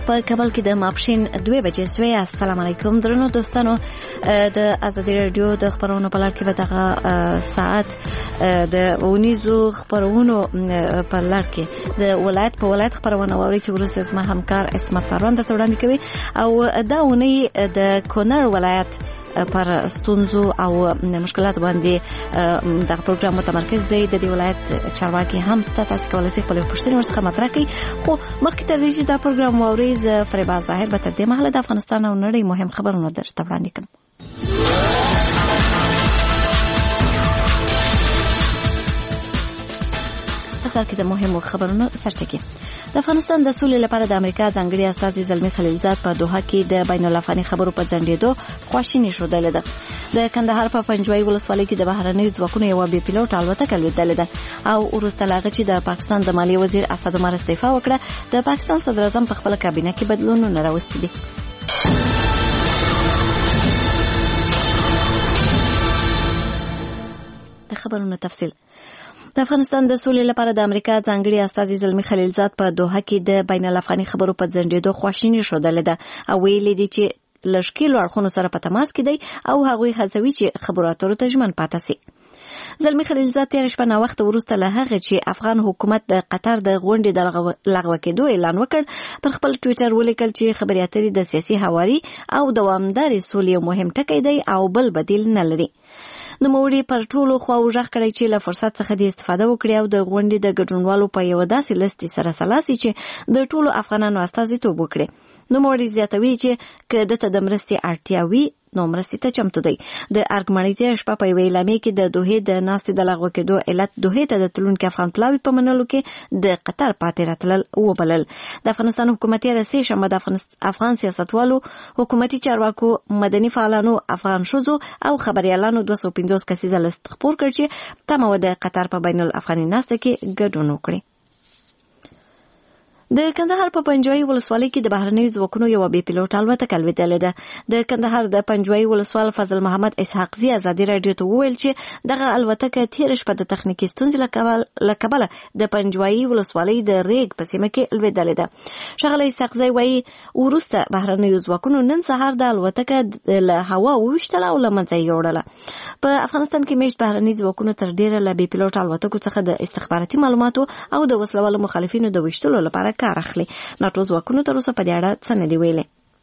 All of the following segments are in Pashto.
په کابل کې د ماپښین 2 بجې سوی. السلام علیکم درنو دوستانو. د ازادي رادیو د خبرونو په لړ کې به دغه ساعت د ونیزو خبرونو په لړ کې د ولایت په ولایت خبرونه اوري چې ورسره زما همکار اسمت سروان درته وړاندې کوي. او دا ونی د کونړ ولایت پر ستونزو او مشکلات باندې د پروګرام متمرکز دی. د دې ولایت چارواکي هم تاسو کولای شئ خپل پوښتنې ورڅخه مطرح کړئ. خو مخکې تر دې چې دا پروګرام واورئ زه فریبا ظاهر به تر دې مهاله د افغانستان او نړۍ مهم خبرونه درته وړاندې کړم. اصل کې د مهمو خبرونو سرچینه د افغانستان د سولې لپاره د امریکا ځانګړي استازي زلمی خلیلزاد په دوحه کې د بین الافغاني خبرو په ځنډېدو خواشیني ښودلې ده. د کندهار په پنجوایي ولسوالۍ کې د بهرنیو ځواکونو یو بې پیلوټ الوتکه لوېدلې ده او وروسته له هغه چې د پاکستان د مالیې وزیر اسد عمر استعفا وکړه د پاکستان صدر اعظم په خپله کابینه کې بدلونونه راوستي دي. د خبرونو تفصیل. د افغانستان د سولې لپاره د امریکا ځانګړي استازي زلمی خلیلزاد په دوحه کې د بین الافغاني خبرو په ځنډېدو خواشیني ښودلې ده او ویلي دي چې له ښکېلو اړخونو سره په تماس کې دی او هغوی هڅوي چې خبرو اترو ته ژمن پاتې شي. زلمی خلیلزاد تېره شپه ناوخته وروسته له هغه چې افغان حکومت د قطر د غونډې د لغوه کېدو اعلان وکړ پر خپل ټویټر ولیکل چې خبرې اترې د سیاسي هواري او دوامدارې سولې یو مهم ټکی دی او بل بدیل نه لري. نوموړي پر ټولو خواو غږ کړی چې له فرصت څخه د استفاده وکړي او د غونډې د ګډونوالو په یو داسې لستي سره سلاسي چې د ټولو افغانانو استازیتوب وکړي. نوموړي زیاتوي چې که دته د مرستې اړتیا وي نو مرستې ته چمتو دی. د ارګمړۍ تېره شپه په یوې اعلامیې کې د دوحې د ناستې د لغوه کېدو علت دوحې ته د تلونکي افغان پلاوي په منلو کې د قطر پاتې راتلل وبلل. د افغانستان حکومت یې سې شنبه د افغان سیاستوالو، حکومتي چارواکو، مدني فعالانو، افغان ښځو او خبريالانو 250 کسیزه لست خپور کړ چې تمه و د قطر په بین الافغاني ناسته کې ګډون وکړي. د کندهار په پنجوایي ولسوالۍ کې د بهرنیو ځواکونو یو بې پیلوټ الوتکه لوېدلې ده. د کندهار د پنجوایي ولسوال فضل محمد اسحاقزي ازادي رادیو ته وویل چې دغه الوتکه تېره شپه د تخنیکي ستونزې له کبله د پنجوایي ولسوالۍ د ریګ په سیمه کې لوېدلې ده. ښاغلی اسحاقزي وایي وروسته بهرنیو ځواکونو نن سهار د الوتکه له هوا وویشتله او له منځه یې یوړله. په افغانستان کې میشت بهرني ځواکونو تر ډېره له بې پیلوټ الوتکو څخه د استخباراتي معلوماتو او د وسلوالو مخالفینو د ویشتلو لپاره کار اخلي. ناټو ځواکونو تر اوسه په دې اړه څه نه دي ویلي.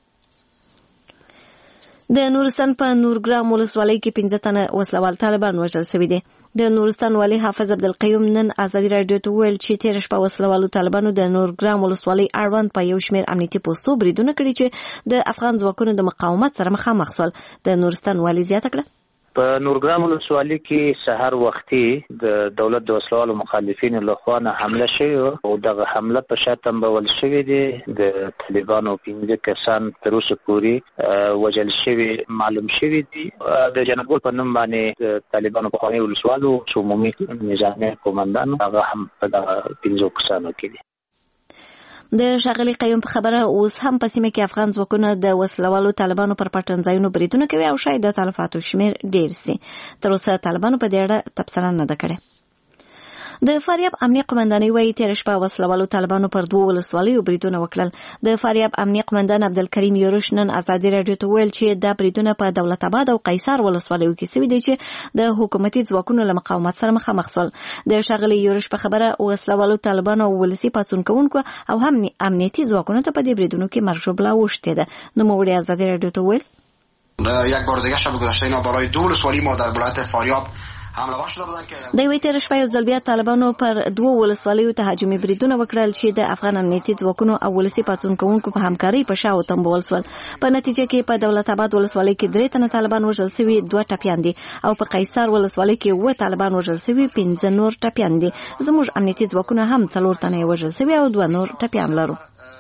د نورستان په نورګرام ولسوالۍ کې 15 تنه وسلوال طالبان وژل شوي دي. د نورستان والي حافظ عبدالقیوم نن ازادي رادیو ته وویل چې تېره شپه وسلوالو طالبانو د نورګرام ولسوالۍ اړوند په یو شمېر امنیتي پوستو بریدونه کړي چې د افغان ځواکونو د مقاومت سره مخامخ شول. د نورستان والي زیاته کړه په نورګرام ولسوالۍ کې سحر وختي د دولت د وسلوالو مخالفینو لخوا نه حمله شوې او دغه حمله په شا تنبول شوې دي. د طالبانو 15 کسان تر اوسه پورې وژل شوي معلوم شوي دي. د جنګول په نوم باندې د طالبانو پخواني ولسوالو عمومي نظامي قومندان هغه هم په دغه 15 کسانو کې دي. د ښاغلي قیوم په خبره اوس هم په سیمه کې افغان ځواکونه د وسلوالو طالبانو پر پټنځایونو بریدونه کوي او شاید د تلفاتو شمېر ډېر سي. تر اوسه طالبانو په دې اړه تبصره نه ده کړې. د فاریاب امنیه قومندانۍ وایي تېره شپه وسلوالو طالبانو پر 2 ولسوالیو بریدونه وکړل. د فاریاب امنیه قومندان عبدالکریم یورش نن ازادي رادیو ته ویل چې دا بریدونه په دولت آباد او قیصار ولسوالیو کې شوي دي چې د حکومتي ځواکونو له مقاومت سره مخامخ شول. د ښاغلي یورش په خبره وسلوالو طالبانو او ولسي پاڅون کوونکو او هم امنیتي ځواکونو ته په دې بریدونو کې مرګ ژوبله اوښتې ده. نوموړي ازادي رادیو ته ویل یک بار دیگه شب گذشته اینا برای 2 ولسوالی ما در ولایت فاریاب حمله شده بودن که د یوې تېره شپه یو ځل بیا طالبانو پر 2 ولسوالیو تهاجمي بریدونه وکړل چې د افغان امنیتي ځواکونو او ولسي پاڅون کوونکو په همکارۍ په شا وتنبول شول. په نتیجه کې په دولت آباد ولسوالۍ کې 3 تنه طالبان وژل شوي، 2 ټپیان دي او په قیصار ولسوالۍ کې 7 طالبان وژل شوي، 15 نور ټپیان دي. زموږ امنیتي ځواکونه هم 4 تنه وژل شوي او 2 نور ټپیان لرو.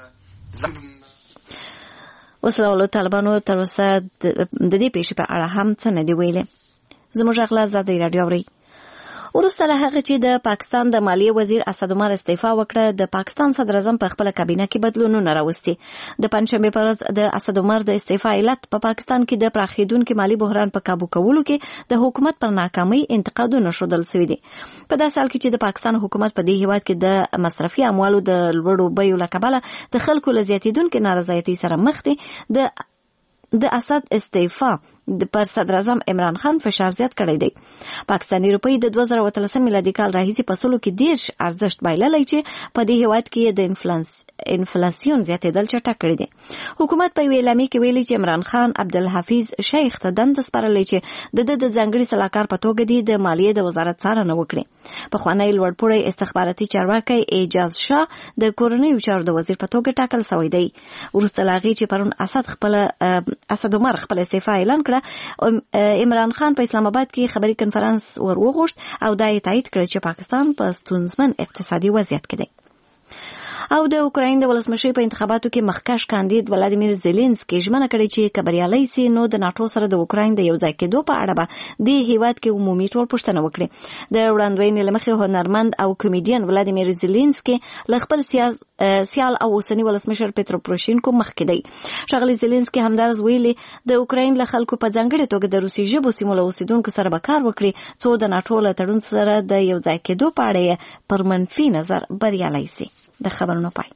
وسلوالو طالبانو تر اوسه د دې پیښې په اړه هم څه نه دی ویلي. زموږ غلا ازادي رادیو اوري. وروسته له هغه چې د پاکستان د مالیې وزیر اسد عمر استعفا وکړه، د پاکستان صدر اعظم په خپل کابینه کې بدلونونه راوستي. د پنځشنبه پر ورځ د اسد عمر د استعفا علت په پاکستان کې د پراخیدونکو مالی بحران په کابو کولو کې د حکومت پر ناکامۍ انتقادونه شودل شوي دي. په داسې حال کې چې د پاکستان حکومت په دې هیواد کې د مصرفي اموالو د لوړو بیو له کبله د خلکو له زیاتېدونکو نارضایتۍ سره مخ دي، د اسد استعفا پر صدر اعظم عمران خان فشار زیات کړی دی. پاکستاني روپۍ د 2013 میلادي کال راهیسې په سلو کې 10 ارزښت بایللی چې په دې هیواد کې د انفلاسیون زیاتېدل چټک کړی دی. حکومت په یوه اعلامیه کې ویلي چې عمران خان عبدالحفیظ شیخ ته دنده سپارلې چې د ځانګړي سلاکار په توګه دی د مالیې د وزارت څارنه وکړي. پخوانی لوړپوړی استخباراتي چارواکی اعجاز شاه د کورنیو چارو د وزیر په توګه ټاکل شوی دی. وروسته له هغې چې پرون اسد عمر خپل استعفا اعلان کړ، عمران خان په اسلام آباد کې خبري کنفرانس وغوښت او دا یې تایید کړ چې پاکستان په ستونزمن اقتصادي وضعیت کې دی. او د اوکراین د ولسمشر په انتخاباتو کې مخکښ کاندید ولادیمیر زيلنسکي ژمنه کړې چې کبریالي سي نو د ناتو سره د اوکراین د یو ځای کېدو په اړه به د هیواد کې عمومي ټولپوښتنه وکړي. د وړاندوینې لمخې هنرمند او کمیډین ولادیمیر زيلنسکي له خپل سیال او اوسنی ولسمشر پترو پروشینکو مخکې دی. ښاغلي زيلنسکي همدارس ویلي د اوکراین له خلکو په ځانګړي توګه د روسي ژبو سیمو له اوسیدونکو سره به کار وکړي څو د ناتو له تړون سره د یو ځای کېدو په اړه پر منفي نظر بریالي سي. د خبرونو پای.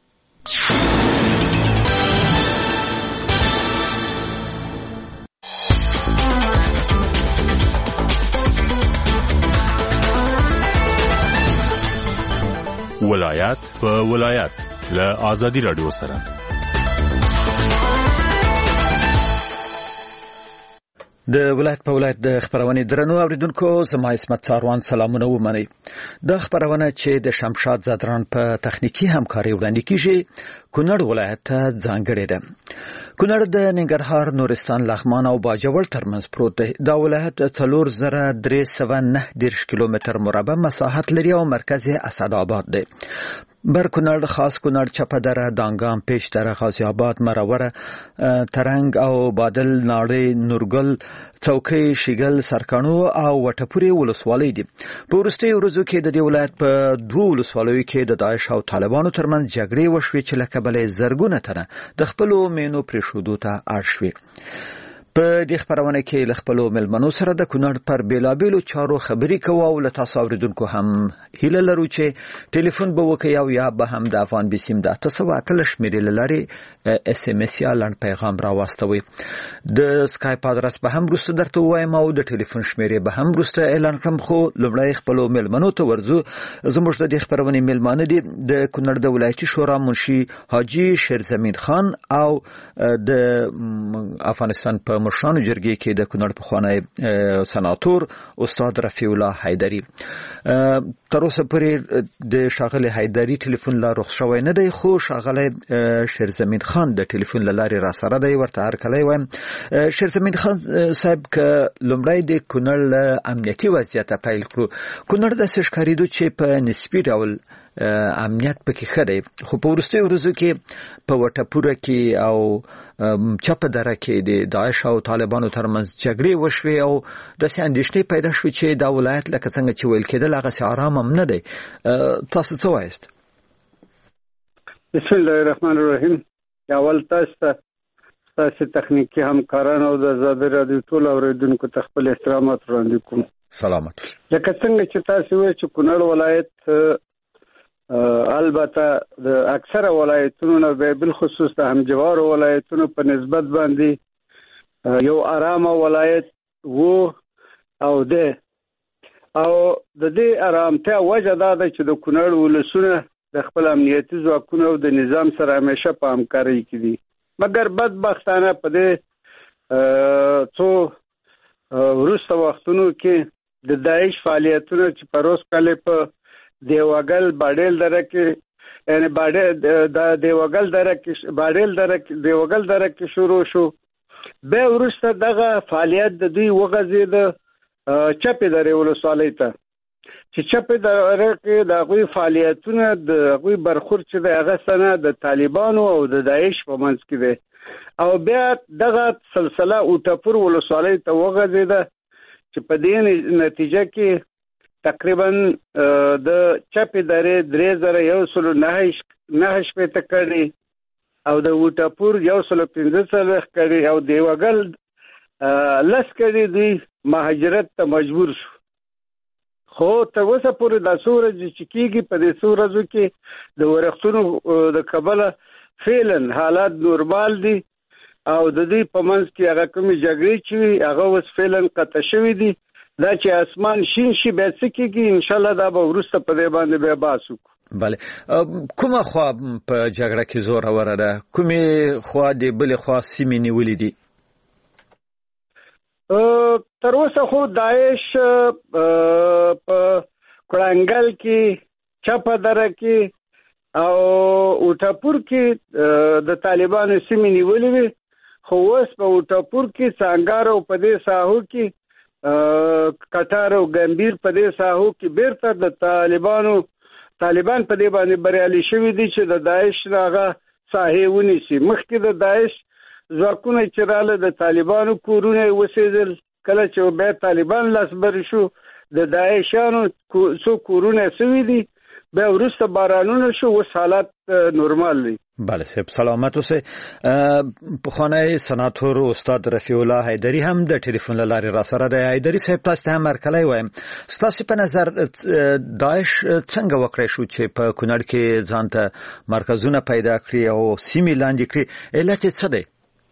ولایت په ولایت له آزادي رادیو سره د ولایت په ولایت د خبرونه درنو اوریدونکو، زما اسمت څاروان سلامونه ومني. د خبرونه چې د شمشاد زادران په تخنیکی همکاري وړاندې کیږي کونړ ولایت ته ځانګړې ده. کونړ د ننګرهار، نورستان، لغمان او باجوړ ترمنځ پروت دی. دا ولایت 4309 کیلومتر مربع مساحت لري او مرکز یې اسداباد دی. بر کونړ، خاص کونړ، چپدره، دانګام، پیشدره، غازی آباد، مروره، ترنګ او بادل، ناړۍ، نورګل، څوکۍ، شیګل، سرکانو او وټپوري ولسوالۍ دي. په وروستیو ورځو کې د دې ولایت په دوه ولسوالیو کې د داعش او طالبانو ترمنځ جګړې وشوې چې له کبله زرګونه تنه د خپلو مینو پرېښودو ته اړ شوې. په دې خبرونه کې له خپلو ملمنو سره د کونړ پر بیلابیلو چارو خبرې کوو او له تاسو اوریدونکو هم هیله لرو چې ټلیفون به وکړئ او یا به هم د افغان بسیم د 913 شمیرې له لارې اس ام اس یا لنډ پیغام راواستوئ. د سکایپ ادرس به هم وروسته درته ووایم او د ټلیفون شمیرې به هم وروسته اعلان کړم، خو لومړی خپلو ملمنو ته ورځو. زموږ د دې خبرونې ملمانه دي د کونړ د ولایتي شورا منشي حاجي شیرزمین خان او د افغانستان په مشرانو جرګې کې د کونړ پخوانی سناتور استاد رفیع الله حیدری. تر اوسه پورې د شاغلي حیدری ټلیفون لا رخصت شوی نه دی، خو شاغلی شیرزمین خان د ټلیفون له لارې را سره دی. ورته هرکلی وایم. شیرزمین خان صاحب، که لومړی د کونړ له امنیتي وضعیته پیل کړو. کونړ داسې ښکارېدو چې په نسبي ډول امنیت پکې ښه دی، خو په وروستیو ورځو کې په وټپوره کې او چپدره کې د داعش او طالبانو ترمنځ جګړې وشوې او داسې اندېښنې پیدا شوې چې دا ولایت لکه څنګه چې ویل کېدل هغسې ارام هم نه دی. تاسو څه وایاست؟ بسم الله الرحمن الرحیم. اول تاسو تخنیکی همکاران او د آزادي رادیو ټول اوریدونکو ته خپل احترامات وړاندې کوم. سلامت. لکه څنګه چې تاسو وایئ چې کونړ ولایت البته د اکثره ولایتونو نه به بالخصوص د همجوار ولایتونو په نسبت باندې یو آرامه ولایت وو او د دې آرامتیا وجه دا ده چې د کونړ ولسونه د خپل امنیتي ځواکونو او د نظام سره همیشه په همکارۍ کې دي. مګر بدبختانه په دې څو وروسته وختونو کې د داعش فعالیتونه چې په روز کله په دیوګل باډیل دره کې یعنی دیوګل دره کې شروع شو. به وروسته دغه فعالیت د دوی وغځېد چپې درې ولسوالۍ ته، چې چپې دره کې د هغوی فعالیتونه د هغوی برخورد چې د هغه سنه د طالبانو او د داعش په منځ کې دی. او بیا دغه سلسله اوټپور ولسوالۍ ته وغځېده چې په دې نتیجه کې تقریبا د چپې درې 3109 شپېته کړي او د وټاپور 115 کړي او دیوګل 10 کړي دوی مهاجرت ته مجبور شو. خو تر اوسه پورې د سورج چې کیږي په دې سورجو کې د ورښتونو د کبله فعلا حالات نورمال دي او د دې په منځ کې هغه کومې جګړې چې هغه اوس فعلا قطع شوي دي. دا چې اسمان شین شي بیا څه کېږي ان شاء الله دا به وروسته په دې باندې بیا بحث وکړو. بله کومه خوا په جګړه کې زوروره ده؟ کومې خوا د بلې خوا سیمې نیولې دي؟ تر اوسه خو داعش په کړنګل کې چپه دره کې او وټاپور کې د طالبانو سیمې نیولې وي. خو اوس په وټاپور کې څنګار او په دې ساحو کې کټار او ګمبیر په دې ساحو کې بیرته د طالبان په دې باندې بریالي شوي دي چې د داعش هغه ساحې ونیسي. مخکې د داعش ځواکونه چې راله د طالبانو کورونه وسېدل، کله چې بیا طالبان لاسبر شو د داعشانو څو کورونه سوي دي، بیا وروسته بارانونه شو، اوس حالات نورمال دي. بله صاحب سلامت اوسئ. پخوانی سناتور استاد رفیع الله حیدري هم د ټلیفون له لارې را سره دی. حیدري صاحب تاسو ته هم هرکلی وایم. ستاسو په نظر داعش څنګه وکړی شو چې په کونړ کې ځان ته مرکزونه پیدا کړي او سیمې لاندې کړي؟ علت یې څه دی؟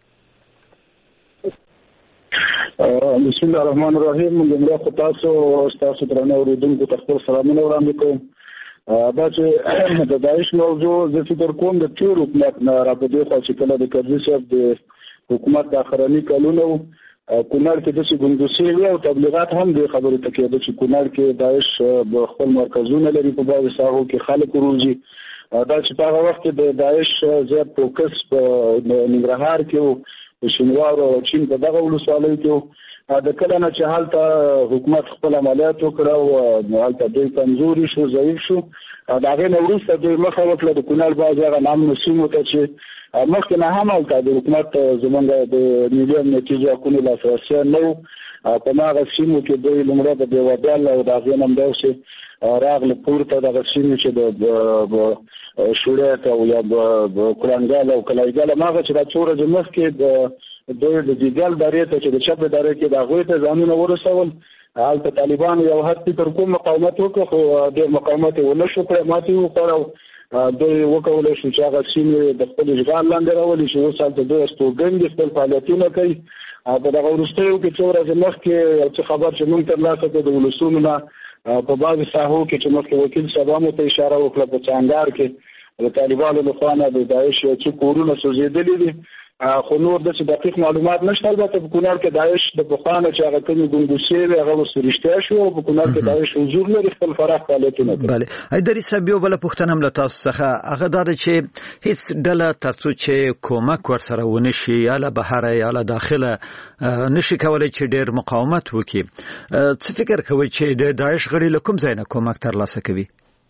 بسم الله الرحمن الرحیم. لومړی خو تاسو درنو اوریدونکو ته خپل سلامونه وړاندې کوم. دا چې د داعش موضوع زه فکر کوم د تیر حکومت نه را په دې خوا چې کله د کرزي صاحب د حکومت د اخرني کلونو کونړ کې داسې ګنګوسې وي او تبلیغات هم دې خبرې ته کېده چې کونړ کې داعش خپل مرکزونه لري، په بعضې ساحو کې خلک وروځي. دا چې په هغه وخت کې د داعش زیات فوکس په ننګرهار کې و، په شینوار او چین په دغه ولسوالیو کې و. د کله نه چې هلته حکومت خپل عملیات وکړه او هلته دوی کمزوري شو، ضعیف شو، د هغې نه وروسته دوی مخه وکړه د کونړ بعضې هغه نامنو سیمو ته چې مخکې نه هم هلته د حکومت زموږ د ملي امنیتي ځواکونو لاسرسی نه و. په هماغه سیمو کې دوی لومړی د بیوادل او د هغې نه همداسې راغله پورته دغه سیمې چې د شوړیت او یا کړنګل او کلایګل هماغه چې دا څو ورځې مخکې دوی د دیګل درې ته چې د چپې درې کې د هغوی ته ځانونه ورسول. هلته طالبانو یو حد فکر کوم مقاومت وکړ، خو ډېر مقاومت یې ونه شو کړی، ماتې یې وخوړه او دوی وکولی شو چې هغه سیمې د خپل اشغال لاندې راولي چې اوس هلته دوی استوګن دي، خپل فعالیتونه کوي. په دغه وروستیو کې څو ورځې مخکې یو څه خبر چې موږ ترلاسه کړو د ولسونو نه په بعضې ساحو کې چې مخکې وکیل صاحب هم ورته اشاره وکړه په چانګار کې د طالبانو لخوا نه د داعش یو څو کورونه سوځېدلي دي. خو نور داسې دقیق معلومات نشته. البته په کونړ کې داعش د پخوا نه چې هغه کومې ګنګوسې وې هغه اوس رښتیا شو او په کونړ کې داعش حضور لري، خپل پراخ فعالیتونه کوي. بله حیدري صاحب یو بله پوښتنه هم له تاسو څخه هغه دا ده چې هیڅ ډله تر څو چې کومک ورسره ونه شي یا له بهره یا له داخله نشي کولی چې ډېر مقاومت وکړي. څه فکر کوئ چې د داعش غړي له کوم ځای نه کومک ترلاسه کوي؟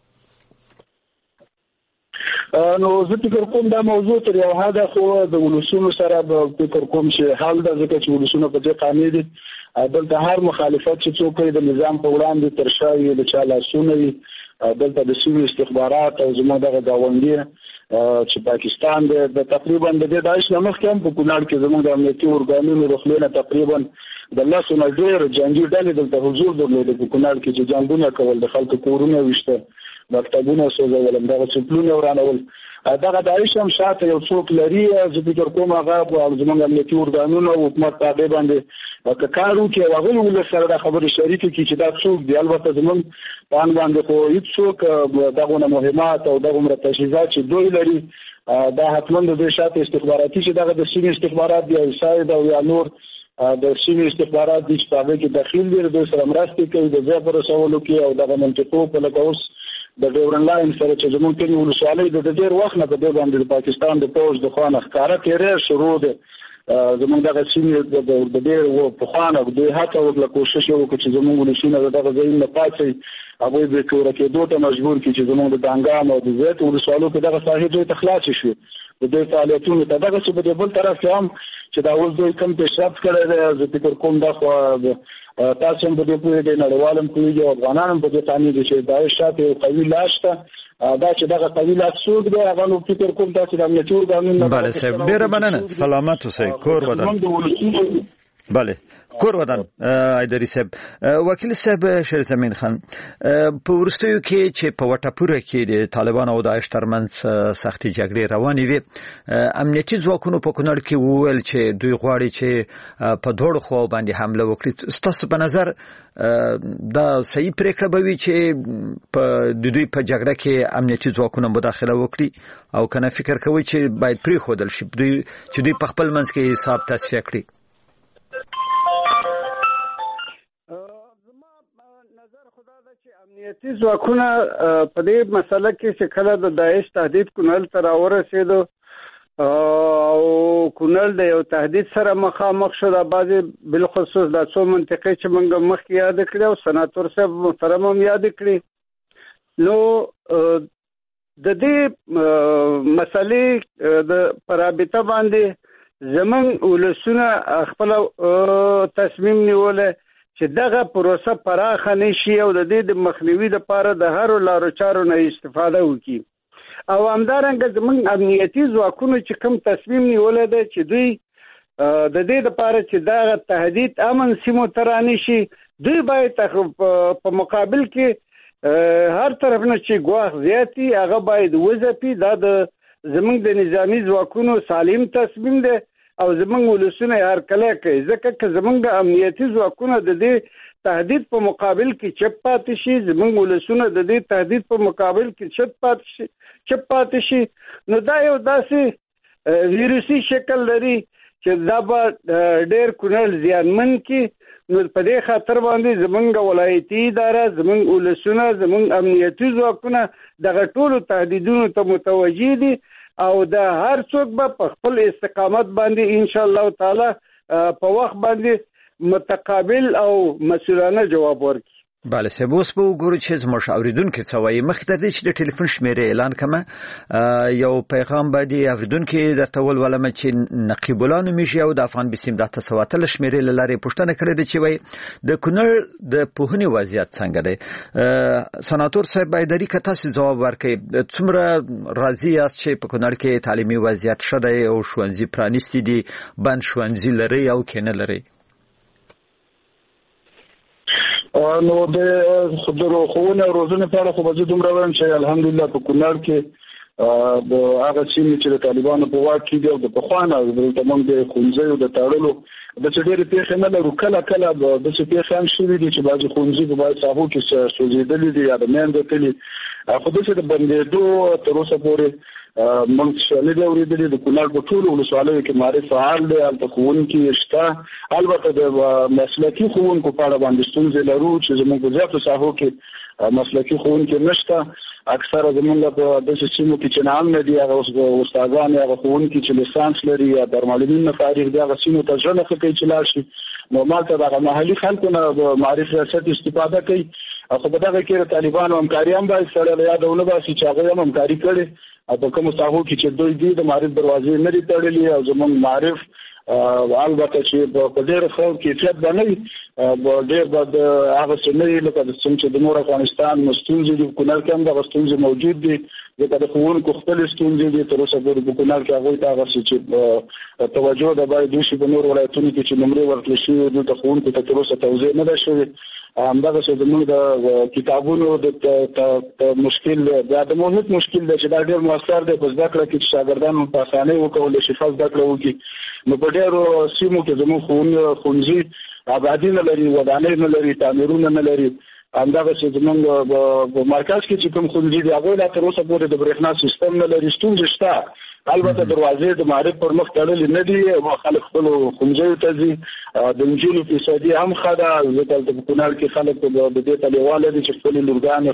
نو زه فکر کوم دا موضوع تر یو حده خو د ولسونو سره به فکر کوم چې حل ده، ځکه چې ولسونه په دې قانع دي. دلته هر مخالفت چې څوک کوي د نظام په وړاندې تر شا وي، د چا لاسونه وي. دلته د سیمې استخبارات او زموږ دغه ګاونډي چې پاکستان دی د تقریبا د دې داعش نه مخکې هم په کونړ کې زموږ د امنیتي ارګانونو د خولې نه تقریبا د لسو نه ډېر جنګي ډلې دلته حضور درلوده په کونړ کې چې جنګونه کول، د خلکو کورونه ویشته، مکتبونه سوځول، همدغه چپلونه ورانول. دغه داعش هم شاته یو څوک لري. زه فکر کوم هغه زموږ امنیتي ارګانونو او حکومت په هغې باندې که کار وکړي او هغوی ولس سره دا خبرې شریکې کړي چې دا څوک دي. البته زموږ په ان باندې خو هېڅوک دغونه مهمات او دغومره تجهیزات چې دوی لري دا حتما د دوی شاته استخباراتي چې دغه د سیمې استخبارات دي او ساید او یا نور د سیمې استخبارات دي چې په هغې کې دخیل دي، دوی سره مرستې کوي د ځای په رسولو کې او دغه منطقو په لکه اوس د ډیورن لاین سره چې زموږ کلي ولسوالۍ د ډېر وخت نه په دې باندې د پاکستان د پوځ د خوا نه ښکاره تېری شروع دی. زموږ دغه سیمې د ډېر پخوا نه دوی هڅه وکړه، کوشش یې وکړه چې زموږ ولسونه د دغه ځایونو نه پاڅوي هغه به تور کېدو ته مجبور کی چې زموږ د دانګام او د زیات ولسوالو کې دغه ساحې دوی تخلاص شي د دې فعالیتونو ته دغه څه په بل طرف کې هم چې دا اوس دوی کم پیشرفت کړی دی زه فکر کوم دا خو تاسو هم په دې پوهېږئ نړیوال هم پوهېږي او افغانان هم په دې قانع دي چې داعش شاته یو قوي لاس شته دا چې دغه قوي لاس څوک دی هغه نو فکر کوم تاسو د امنیتي ارګانونو بله صاحب ډېره مننه سلامت اوسئ کور ودان بله کور ودان ایدری صاحب وکیل صاحب شیر زمین خان په ورستیو کې چې په وټاپوره کې د طالبان او داعش ترمنځ سختي جګړې روانې وي امنیتي ځواکونو په کونړ کې وویل چې دوی غواړي چې په دوړو خو باندې حمله وکړي ستاسو په نظر دا صحیح پریکړه به وي چې په دوی په جګړه کې امنیتي ځواکونه مداخله وکړي او کنه فکر کوي چې باید پری خودل شي دوی چې دوی په خپل منځ کې حساب تصفیه کړي امنیتي ځواکونه په دې مسله کې چې کله د داعش تهدید کونړ ته راورسېدو او کونړ د یو تهدید سره مخامخ شو د بعضې بالخصوص دا څو منطقې چې موږ مخکې یاد کړې او سناتور صاحب محترم هم یاد کړې نو د دې مسلې د پرابطه باندې زموږ ولسونه خپل تصمیم نیولی چې دغه پروسه پراخه نشي او د دې د مخنیوي لپاره د هر لارو چارو نه استفاده وکړي او همدارنګه زموږ امنیتي ځواکونو چې کوم تصمیم نیولی دی چې دوی د دې لپاره چې دغه تهدید امن سیمو ته رانشي دوی باید په مقابل کې هر طرف نه چې ګواښ زیات وي هغه باید وځپي دا د زموږ د نظامي ځواکونو سالم تصمیم دی او زمونږ ولسونه هر کله کوي ځکه چې زمونږ امنیتي ځواکونه د دې تهدید په مقابل کې چپ پاتې شي زمونږ ولسونه د دې تهدید په مقابل کې چپ پاتې شي نو دا یو داسې ویروسي شکل لري چې دا به ډېر کونړ زیانمن کړي نو په دې خاطر باندې زمونږ ولایتي اداره زمونږ ولسونه زمونږ امنیتي ځواکونه دغه ټولو تهدیدونو ته متوجه دي او د هر څوک به په خپل استقامت باندې ان شاء الله تعالی په وخت باندې متقابل او مسؤلانه جواب ورکړي بله صاحب اوس به وګورو چې زموږ اوریدونکي څه وایي مخکې د دې چې د ټلیفون شمیرې اعلان کړم یو پیغام باندې اوریدونکي درته ولولم چې نقیب الله نومیږي او د افغان بسیم د 913 شمیرې له لارې پوښتنه کړې ده چې وایي د کونړ د پوهنې وضعیت څنګه دی سناتور صاحب ایدری که تاسو ځواب ورکړئ څومره راضي یاست چې په کونړ کې تعلیمي وضعیت ښه دی او ښوونځي پرانیستي دي بند ښوونځي لري او که نه لري نو د ښوونې او روزنې په اړه خو به زه دومره وایم چې الحمدلله په کونړ کې د هغه سیمې چې د طالبانو په واک کې دي او د پخوا نه دلته موږ د ښوونځیو د تړلو داسې ډېرې پېښې نه لرو کله کله داسې پېښې هم شوي دي چې بعضې ښوونځي په بعضې ساحو کې سوځېدلي دي یا د میندو تلي خو داسې د بندېدو تر اوسه پورې موږ شالې دی اورېدلې د کونړ په ټولو ولسوالیو کې معرف فعال دی هلته ښوونکي شته البته د مسلکي ښوونکو په اړه باندې ستونزې لرو چې زموږ په زیاتو ساحو کې مسلکي ښوونکي نشته اکثره زموږ په داسې سیمو کې چې نام نه دي هغه استادان هغه ښوونکي چې لیسانس لري یا درمعلمین نه فارغ دي هغه سیمو ته زړه نه ښه کوي چې لاړ شي نو مالته دغه محلي خلکو نه د معرف ریاست استفاده کوي خو په دغه کې د طالبانو همکاري هم باید سړی له یاده ونه باسي چې هغوی هم همکاري کړې او په کومو ساحو کې چې دوی دي د معرف دروازې نه دي تړلي او زموږ معرف البته چې په ډېر ښه کیفیت به نه وي ډېر به د هغه څه نه وي لکه څنګه چې د نور افغانستان ستونزې دي په کونړ کې هم دغه ستونزې موجود دي ځکه د ښوونکو خپلې ستونزې دي تر اوسه پورې په کونړ کې هغوی ته هغه څه چې توجه ده باید وشي په نور ولایتونو کې چې نمرې ورکړل شوي دلته ښوونکو ته تر اوسه توضیح نه ده شوې همدغسې زموږ د کتابونو د مشکل د محیط مشکل دی چې دا ډېر مؤثر دی په زده کړه کې چې شاګردان په اسانۍ وکولی شي ښه زده کړه وکړي نو په ډېرو سیمو کې زموږ ښوونځي آبادي نه لري ودانۍ نه لري تعمیرونه نه لري همدغسې زموږ په مرکز کې چې کوم ښوونځي دي هغوی لا تر اوسه پورې د برېښنا سیستم نه لري ستونزې شته البته دروازې د معرف پر مخ تړلې نه دي خلک خپلو ښوونځیو ته ځي د نجونو فیصدي هم ښه ده ځکه هلته په کونړ کې خلک د دې ته لیواله دي چې خپلې لورګانې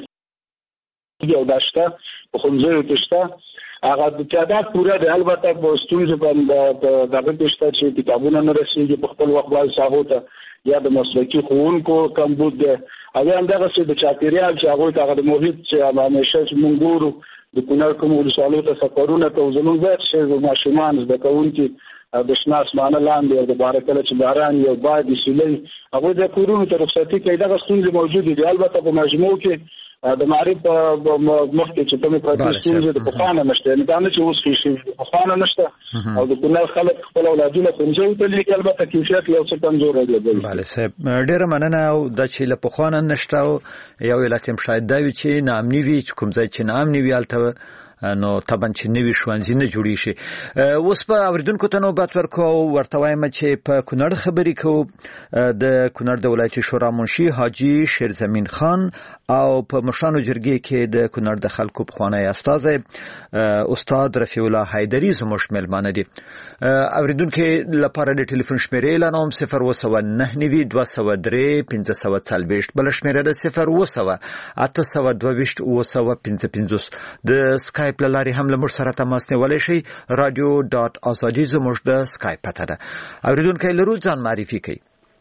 او دا شته په ښوونځیو کې شته هغه د تعداد پوره دی البته په ستونزو په دغه کې شته چې کتابونه نه رسېږي په خپل وخت باندې ساحو ته یا د مسلکي ښوونکو کمبود دی او یا همدغسې د چاپېریال چې هغوی ته هغه د محیط چې همیشه چې موږ ګورو د کونړ کومو ولسوالیو ته سفرونه کوو زموږ زیات شی ماشومان زده کوونکي د شنه اسمانه لاندې او د بارکله چې باران یو باد سیلۍ هغوی د کورونو ته رخصتي کوي دغه ستونزې موجودې دي. البته په مجموع کې د معرف مخکې چې کومې پرتې ستونزې د پخوانه نشته یعنې دا نه چې اوس ښې شوي د پخوانه نشته او د کونړ خلک خپل اولادونه ښوونځیو ته لیږي البته کیفیت یو څه کمزوری دی. بله صاحب ډېره مننه. او دا چې له پخوانه نشته او یو علت هم شاید دا وي چې ناامني وي چې کوم ځای چې ناامني وي هلته نو طبعا چې نوي ښوونځي نه جوړېږي شي. اوس په اورېدونکو ته نوبت ورکوو او ورته وایم چې په کونړ خبرې کوو د کونړ د ولایتي شورا منشي حاجي شیرزمین خان او په مشرانو جرګې کې د کونړ د خلکو پخوانی استازی استاد رفیع الله حیدري زموږ میلمانه دي. اورېدونکو لپاره د ټلیفون شمیرې اعلانوم 029 203 540 بله شمیره ده 0 822 955 د سکایپ له لارې هم له موږ سره تماس نیولی شئ. radio.azadi زموږ د سکایپ پته ده. اورېدونکی لرو ځان معرفي کوي.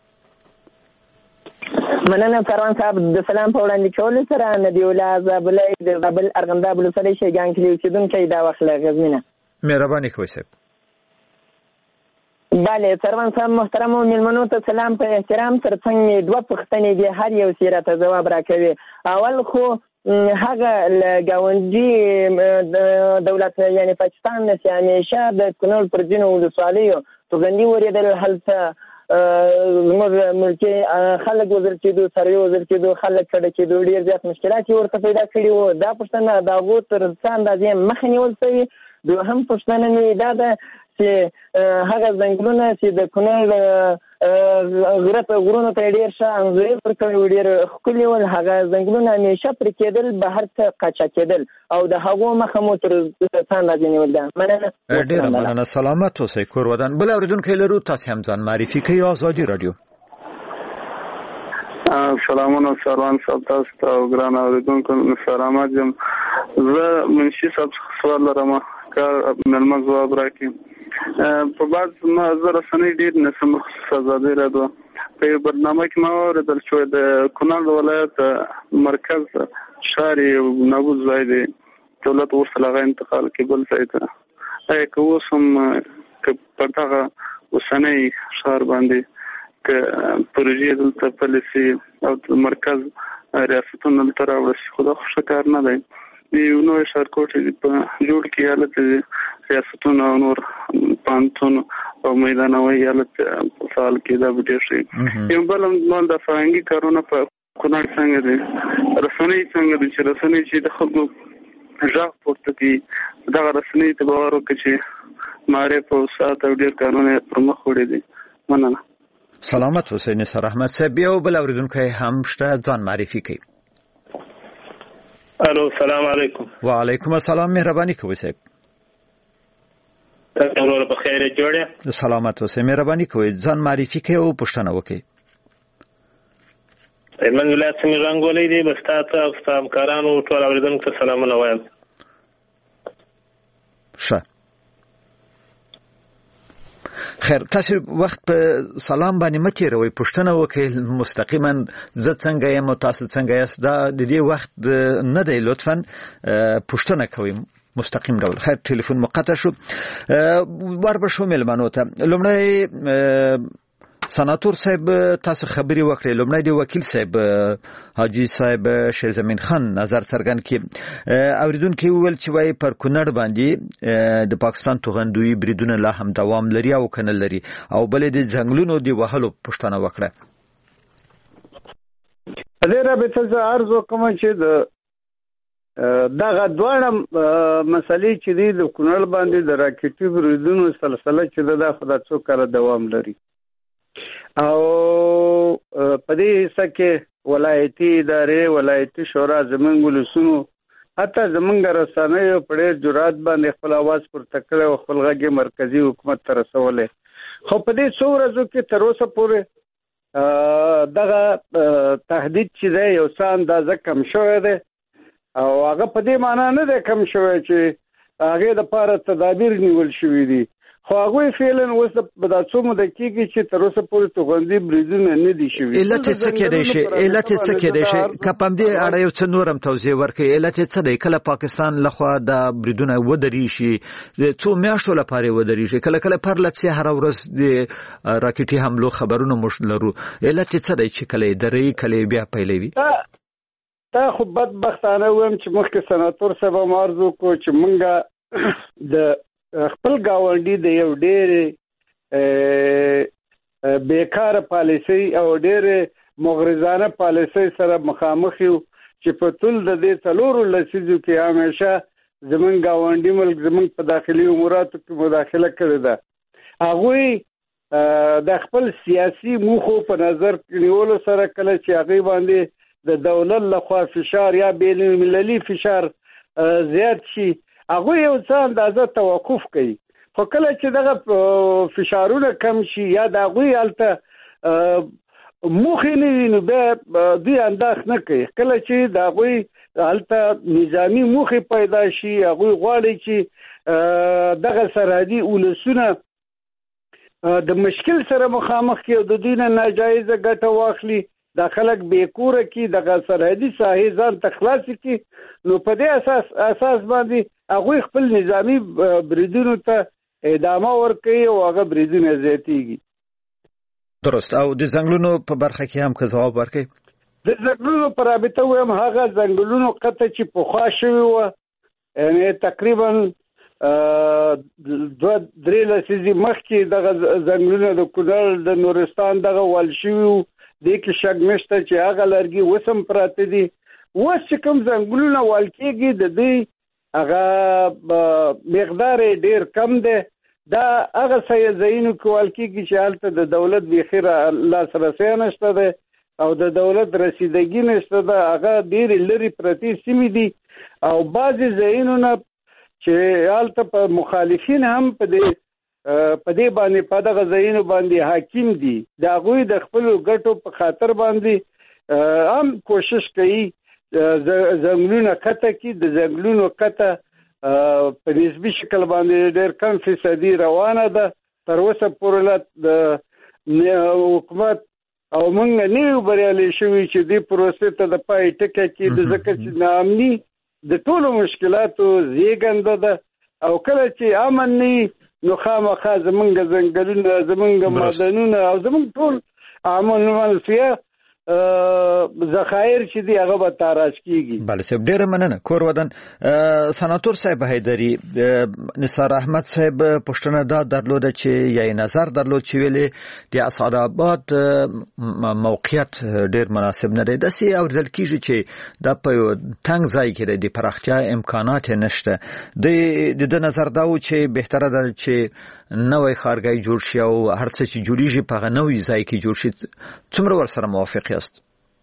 مننه کاروان صاحب. د سلام په وړاندې کولو سره نبی الله زابلی د زابل ارغنداب ولسوالۍ شیګان کلي اوسېدونکی دا وخت له غزنینه. مهرباني کوئ صاحب. بله سروان صاحب محترمو میلمنو ته سلام په احترام. ترڅنګ مې دوه پوښتنې دي هر یو سي راته ځواب راکوي. اول خو هغه ګاونډي دولت یعنی پاکستان نه چې همیشه د کونړ پر ځینو ولسوالیو توغندي ورېدل هلته زموږ ملکي خلک وزر کېدو څاروي وزر کېدو خلک کډه کېدو ډېر زیات مشکلات یې ورته پیدا کړي وو. دا پوښتنه د هغو تر څه اندازې مخه نیول شوي. دوهم پوښتنه مې دا ده چې هغه ځنګلونه چې د کونړ غره په غرونو ته ډېر ښه انځوري ورکوي ډېر ښکلي ول هغه ځنګلونه همیشه پرې کېدل بهر ته قاچا کېدل او د هغو مخه مو تر څه اندازې نیول ده. مننه. ډېره مننه. سلامت اوسئ کور ودان. بل اورېدونکی لرو تاسې هم ځان معرفي کوئ. ازادي راډیو. سلامونه سروان صاحب تاسو ته او ګران اورېدونکو سلامات یم. زه منشي صاحب سوال لرم کار مېلمه ځواب راکړي. په بعض زه رسنۍ ډېر نسم ازادي راډیو په یو برنامه کې ما واورېدل چې د کونړ ولایت مرکز ښار یو نابود ځای دی دولت ورسره هغه انتقال کې بل ځای ته ایا که اوس هم که په دغه اوسنی ښار باندې که پروژې دلته پالیسي او مرکز ریاستونه دلته راوړل شي خو دا خو ښه کار نه دی. یو نوی ښارګوټی په جوړ کې حالت ریاستونه او نور پوهنتون او میدانوي حالت فعال کېده به ډېر ښه. یو بل هم د فرهنګي کارونه په کونړ څنګه دي رسنۍ څنګه دي چې رسنۍ چې د خلکو غږ پورته کوي دغه رسنۍ ته باور وکړي چې معرف او ساعت او ډېر کارونه پر مخ وړي دي. مننه. سلامت اوسئ نثار احمد صاحب. یو بل اورېدونکی هم شته ځان معرفي کوي. الو سلام علیکم. وعلیکم السلام. مهرباني کوئ صاحب. تاسو په خیر جوړه. سلامت اوسئ. مهرباني کوئ ځان معرفي کوئ او پوښتنه وکړئ. هلمند ولایت څنګه رنګولې دي بس تاسو او تاسو همکارانو ټول اوریدونکو ته سلامونه وایم. ښه خیر تاسو وخت په سلام باندې متیروي پښتنه وکړئ مستقیما زه څنګه یم تاسو څنګه یاست دا د دې وخت نه دی لطفا پښتنه کوئ مستقیم ډول. خیر ټلیفون مقطع شو. وربشو میلمنو ته لومړی سناتور صاحب تاسو خبري وکړې لومړی د وکیل صاحب حاجی صاحب شیرزمین خان نظر څرګند کړي اوریدونکو ویل چې وايي پر کونړ باندې د پاکستان توغندوی بریدونه لا هم دوام لري او کنه لري او بل د ځنګلونو دی وهلو پښتنه وکړه. دې رابطه زه عرض وکم چې دغه دوه مسلې چې د کونړ باندې د راکټي بریدونو سلسله چې د خدای څو کال دوام لري او په دې حصہ کې ولایتي ادارې ولایتي شورا زمونږ ولسونو حتی زمونږ رسنیو په ډېر جرأت باندې خپل اواز پورته کړی او خپل غږ مرکزي حکومت ته رسولی خو په دې څو ورځو کې تر اوسه پورې دغه تهدید چې دی یو څه اندازه کم شوی دی او هغه په دې معنا نه دی کم شوی چې هغې دپاره تدابیر نیول شوي دي خو هغه فعلا اوس په داسو مده کې چې تر اوسه پورې توغندي بریدونه نه دي شوي. علت څه کې دی کپم دې اړه یو څه نورم توضیح ورکړي. علت څه دی کله پاکستان لخوا د بریدونه ودرې شي څو میاشتو لپاره ودرې شي کله پرلپسې هر ورځ د راکټي حملو خبرونه مش لرو. علت څه دی چې کله درې کله بیا پیلوي؟ تا خو بدبختانه ویم چې مخکې سناتور صاحب مارزو کو چې مونږه د خپل گاونډي د یو ډېر بیکاره پالیسي او ډېر مغرضانه پالیسي سره مخامخ یو چې په ټول د دې څلورو لسیزو کې همیشه زمونږ گاونډي ملک زمونږ په داخلي اموراتو کې مداخله کړې ده. هغوی د خپل سیاسي موخو په نظر نیولو سره کله چې هغوی باندې د دولت لخوا فشار یا بین المللي فشار زیات شي هغه یو څه اندازه توقف کوي. خو کله چې دغه فشارونه کم شي یا د هغه الته موخې نه وي نو به دوی انداز نه کوي. کله چې د هغه الته نظامی موخې پیدا شي هغه غواړي چې دغه سرحدي ولسونه د مشکل سره مخامخ کې د دوی نه ناجایزه ګټه واخلي دا خلک بیکوره کی دغه سرحدي ساحې ځان تخلاص کی نو په دې اساس باندې هغه خپل نظامی بریدونو ته ادامه ورکوي او هغه بریدونه زیاتیږي. درست. او د ځنګلونو په برخه کې هم که ځواب ورکړي؟ د ځنګلونو په رابطه وایم هغه ځنګلونو قطع چې پخوا شوي وو یعنی تقریبا 2-3 لسیزې مخکې دغه ځنګلونه د کونړ د نورستان دغه ول شوي وو دې کې شک نشته چې هغه لرګي وسم پراته دي. اوس چې کوم ځنګلونه وال کېږي د دې هغه مقدار ډېر کم دی. دا هغه ځایونو کې وال کېږي چې هلته د دولت بېخیره لاسرسی نشته دی او د دولت رسیدګي نشته ده. هغه ډېرې لرې پرتې سیمې دي او بعضې ځایونو نه چې هلته په مخالفین هم په دې باندې په دغه ځایونو باندې حاکم دي د هغوی د خپلو ګټو په خاطر باندې هم کوشش کوي ځنګلونه قطع کړي. د ځنګلونو قطع په نسبي شکل باندې ډېر کم فیصدي روانه ده. تر اوسه پورې د حکومت او موږ نه یو بریالي شوي چې دې پروسې ته د پای ټکی کړي ځکه چې ناامني د ټولو مشکلاتو زیږنده ده او کله چې امن نه نو خامخا زمونږ ځنګلونه زمونږ معدنونه او زمونږ ټول عامل منفیه ذخایر چې دی هغه به تاراج کیږي. بله صاحب ډیره مننه. کور ودان سناتور صاحب حیدری نثار احمد صاحب پښتنه دا درلوده چې یې نظر درلود چې ویلې د اسعدآباد موقعیت ډیر مناسب نه دی. داسې اوریدل کیږي چې دا په تنګ ځای کې د پراختیا امکانات نشته. د نظر دا و چې بهتره ده چې نوې ښارګۍ جوړ شي او هر څه چې جوړیږي په هغه نوې ځای کې جوړ شي. څومره ورسره موافق یاست؟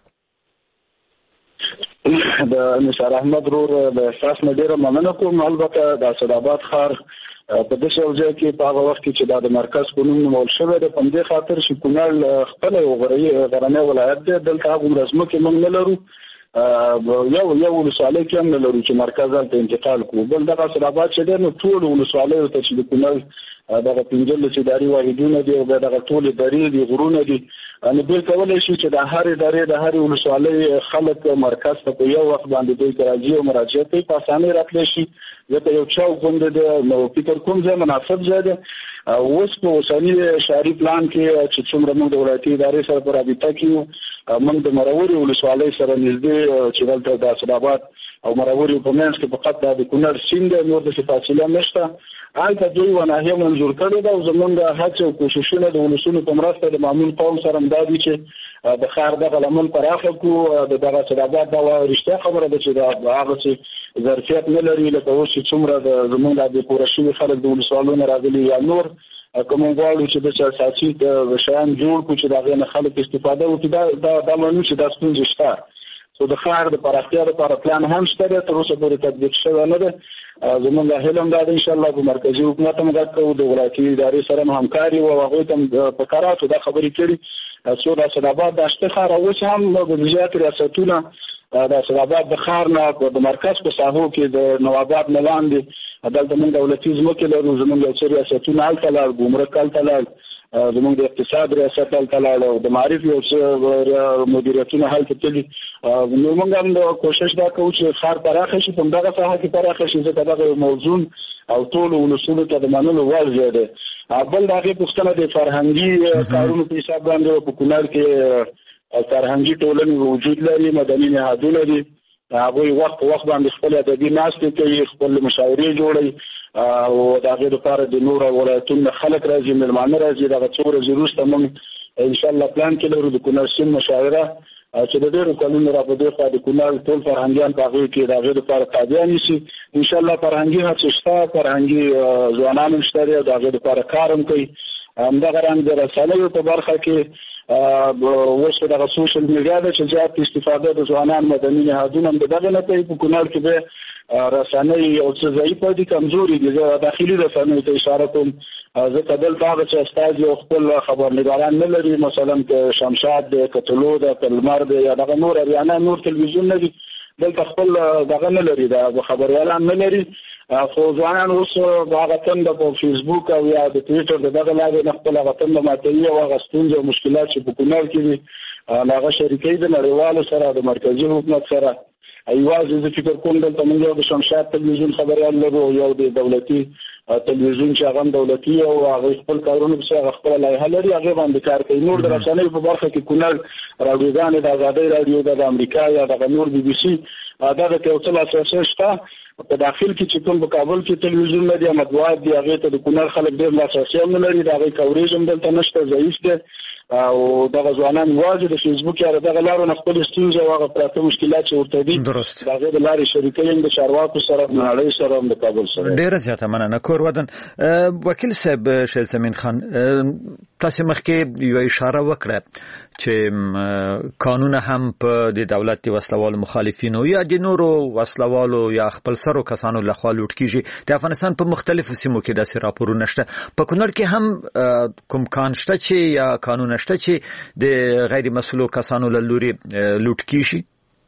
د نثار احمد رور د احساس نه ډیره مننه کوم. البته د اسعدآباد ښار په دې ځای کې په هغه وخت کې چې د مرکز په نوم نومول شوی دی په دې خاطر چې کونړ خپل یو غرنی ولایت دی. دلته هغه ځمکې موږ نه لرو یو ولسوالۍ کې هم نه لرو چې مرکز ته انتقال کوو. بل دغه اسعدآباد چې دی نو ټول ولسوالیو ته چې د کونړ دغه 15 اداري واحدونه دي او دغه ټول اداري دي غرونه دي نو بل کولای شي چې د هر ادارې د هر ولسوالۍ خلک مرکز ته په یو وخت باندې دوی راځي او مراجعه کوي په اسانۍ راتلی شي. ځکه یو چاو غونډه ده نو فکر کوم ځای مناسب ځای ده. اوس په اوسني شهري پلان کې چې څومره موږ د ولایتي ادارې سره په رابطه کې یو موږ د مروري ولسوالۍ سره نږدې چې دلته د اسعدآباد او مروري په منځ کې فقط د کونړ سیند نور د فاصله نشته. هلته دوی وناهیه منظور کړې ده او زموږ هڅې او کوششونه د ولسونو په مرسته د معمول قوم سره همدا دي چې د ښار دغه لمن پراخه کړو. دغه اسعدآباد دا رښتیا خبره ده چې هغه چې ظرفیت نه لري لکه اوس چې څومره زموږ د پوره شوي خلک د ولسوالونو راغلي یا نور کوم غواړو چې د اساسي شیان جوړ کړو چې د هغې نه خلک استفاده وکړي. دا منو چې دا ستونزې شته. خو د ښار د پراختیا لپاره پلان هم شته دی تر اوسه پورې تطبیق شوی نه دی. زموږ هیله هم دا ده انشاءالله په مرکزي حکومت هم غږ کوو د ولایتي ادارې سره هم همکاري او هغوی ته هم په کراتو دا خبرې کړي څو د اسعدآباد د شته ښار اوس هم د زیات ریاستونه د اسعدآباد د ښار نه د مرکز په ساحو کې د نواباد نه لاندې دلته موږ دولتي ځمکې لرو، زموږ یو څه ریاستونه هلته لاړ، ګمرک هلته لاړ، زموږ د اقتصاد ریاست هلته لاړ، د معارف یو څه مدیریتونه هلته تللي. نو موږ هم کوشش دا کوو چې ښار پراخه شي، په همدغه ساحه کې پراخه شي، ځکه دغه یو موضوع او ټولو ولسونو ته د منلو وړ ځای دی. بل د هغې پوښتنه د فرهنګي کارونو په حساب باندې په کونړ کې فرهنګي ټولنې وجود لري، مدني نهادونه دي، هغوی وخت په وخت باندې خپل ادبي ناستې کوي، خپل مشاورې جوړوي او د هغې لپاره د نورو ولایتونو خلک راځي، مېلمانه راځي. دغه څو ورځې وروسته موږ انشاءالله پلان کې لرو د کونړ سیند مشاعره چې د ډېرو کلونو را په دې خوا د کونړ ټول فرهنګیان په هغې کې د هغې لپاره تابع نیسي. انشاءالله فرهنګي هڅې شته، فرهنګي ځوانان هم شته دي او د هغې لپاره کار هم کوي. همدغه رنګ د رسنیو په برخه کې اوس دغه سوشل میډیا ده چې زیات استفاده د ځوانان مدني نهادونه هم د دغه نه کوي. په کونړ کې به رسنۍ یو څه ضعیفه دي، کمزوري دي. زه داخلي رسنیو ته اشاره کوم، ځکه دلته هغه چې استازي او خپل خبرنګاران نه لري، مثلا که شمشاد دی، که طلوع ده، که لمر دی، یا دغه نور اریانا نور تلویزیون نه دي، دلته خپل دغه نه لري، د خبریالان نه لري. خو ځوانان اوس هغه تنده په فیسبوک او یا د ټویټر د دغه لارې نه خپل هغه تنده ماتوي او هغه ستونزې او مشکلات چې په کونړ کې دي هغه شریکوي د نړیوالو سره، د مرکزي حکومت سره. یوازې زه فکر کوم دلته موږ یو د شمشاد تلویزیون خبریال لرو، یو د دولتي تلویزیون چې هغه هم دولتي او هغه خپل کارونه پسې هغه خپله لایحه لري، هغې باندې کار کوي. نور د رسنیو په برخه کې کونړ راډیوګانې د ازادۍ راډیو د امریکا یا دغه نور BBC دغه کې یو څه لاسرسی شته. په داخل کې چې کوم په کابل کې تلویزیون نه دي، مطبوعات دي، هغې ته د کونړ خلک ډېر لاسرسی هم نه لري، د هغې کوریج هم دلته نشته، ضعیف دی. او دغه ځوانان یوازې د فیسبوک یا دغه لارو نه خپل ستونزې او هغه پراته مشکلات چې ورته دي د هغې د لارې شریکوي هم د چارواکو سره، د نړۍ سره هم، د کابل سره. ډېره زیاته مننه. کور ودان وکیل صاحب شیخ زمین خان، تاسې مخکې یوه اشاره وکړه چې قانون هم په د دولت د وسلوالو مخالفینو یا د نورو وسلوالو یا خپل سرو کسانو لخوا لوټ کیږي. د افغانستان په مختلفو سیمو کې داسې راپورونه شته. په کونړ کې هم کوم کان شته چې یا قانون شته چې د غیر مسؤلو کسانو له لوري لوټ کیږي؟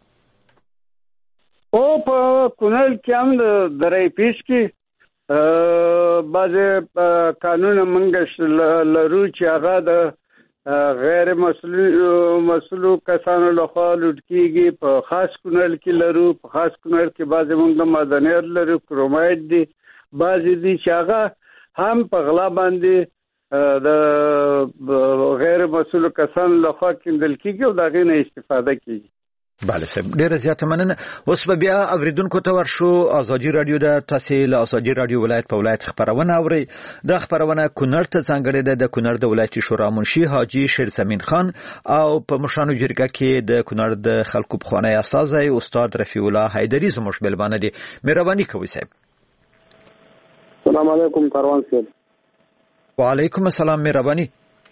او په کونړ کې هم د درې پیش کې بعضې قانون موږ لرو چې هغه د غیر مسؤلو کسانو لخوا لوټ کیږي. په خاص کونړ کې لرو، په خاص کونړ کې بعضې موږ معدنیات لرو، کرومایټ دي، بعضې دي چې هغه هم په غلا باندې د غیر مسؤلو کسانو لخوا کیندل کیږي او د هغې نه استفاده کیږي. بله صاحب، ډیره زیاته مننه. اوس به بیا اوریدونکو ته ورشو. ازادي رادیو د تاسې له ازادي رادیو ولایت په ولایت خبرونه اورئ. دا خبرونه کونړ ته ځانګړې ده. د کونړ د ولایتي شورا منشي حاجي شیر زمین خان او په مشرانو جرګه کې د کونړ د خلکو پخوانی استازی استاد رفیع الله حیدري زموږ میلمانه دي. مهرباني کوئ صاحب. السلام علیکم کاروان صاحب. وعلیکم السلام. مهرباني.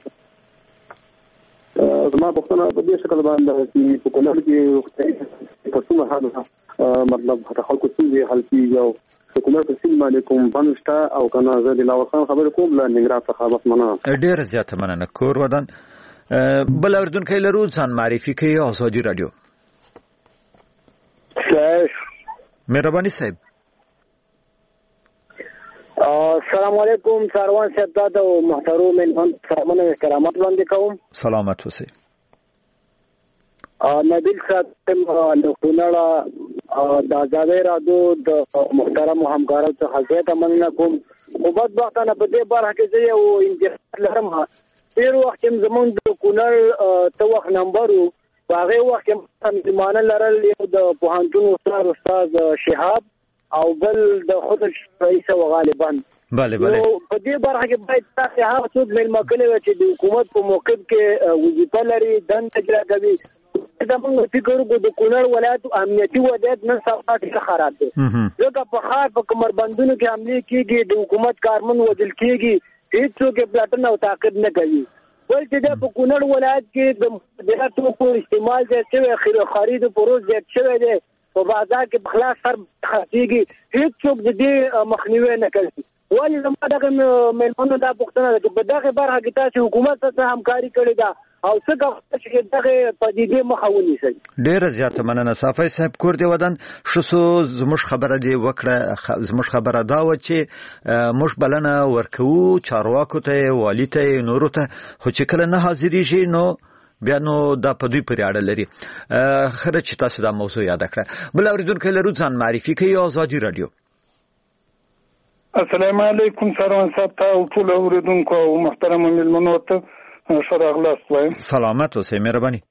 زما پوښتنه په دې شکل باندې چې په کونړ کې په څومره حال مطلب د خلکو ستونزې حل کېږي او د کونړ په سیند باندې کوم بند شته او که نه. زه د لاور خان خبرې کوم له ننګرهار څخه. بس مننه. ډېره زیاته مننه. کور ودان بل اورېدونکی لرو، ځان معرفي کوي. ازادي رادیو. مهرباني صاحب. السلام علیکم سروان صاحب، دا د محترم مهمان سلامونه او احترامات وړاندې کوم. سلامت اوسئ. نبیل صاحب له کونړ د ازادۍ راډیو د محترم همکارانو څخه زیاته مننه کوم. خو بدبختانه په دې برخه کې زه یو انتقاد لرم. تېر وخت کې زمونږ د کونړ ته وخت نمبر و، په هغې وخت کې مهمانه لرل یو د پوهنتون استاد شهاب او بل د خود رئیس او غالبا. بله بله. په دې برخه کې باید تاسې هغه څوک مېلمه کړی وي چې د حکومت په موقف کې وظیفه لري، دنده اجرا کوي. زموږ فکر وکړو د کونړ ولایت امنیتي وضعیت نن سبا ډېر خراب دی، ځکه په ښار په کمربندونو کې حملې کېږي، د حکومت کارمن وژل کېږي، هېڅوک یې پلټنه او تعقیب نه کوي. بل چې دا په کونړ ولایت کې د مخدره توکو استعمال زیات شوی، خرید و فروش زیات شوی دی، په بازار کې په خلاص سر خرڅېږي، هېڅوک د دې مخنیوی نه کوي. ولې زما دغه مېلمنو دا پوښتنه ده چې په دغه برخه کې تاسې حکومت سره همکاري کړې ده او څنګه چې دغه پدیدې مخه ونیسي. ډیره زیاته مننه صافی صاحب کور دی ودان شسو زموږ خبره دی وکړه زموږ خبره دا و چې موږ بلنه ورکو چارواکو ته والی ته نورو ته خو چې کله نه حاضرېږي نو بیا نو دا په دوی پورې اړه لري. خره چې تاسو دا موضوع یاد کړه. بل اوریدونکو لرو ځان معرفي کوي آزادي رادیو. السلام علیکم سلام صاحب او ټول اوریدونکو او محترم ملمنو ته شرع اغلاس وایم. سلامت اوسئ مهرباني.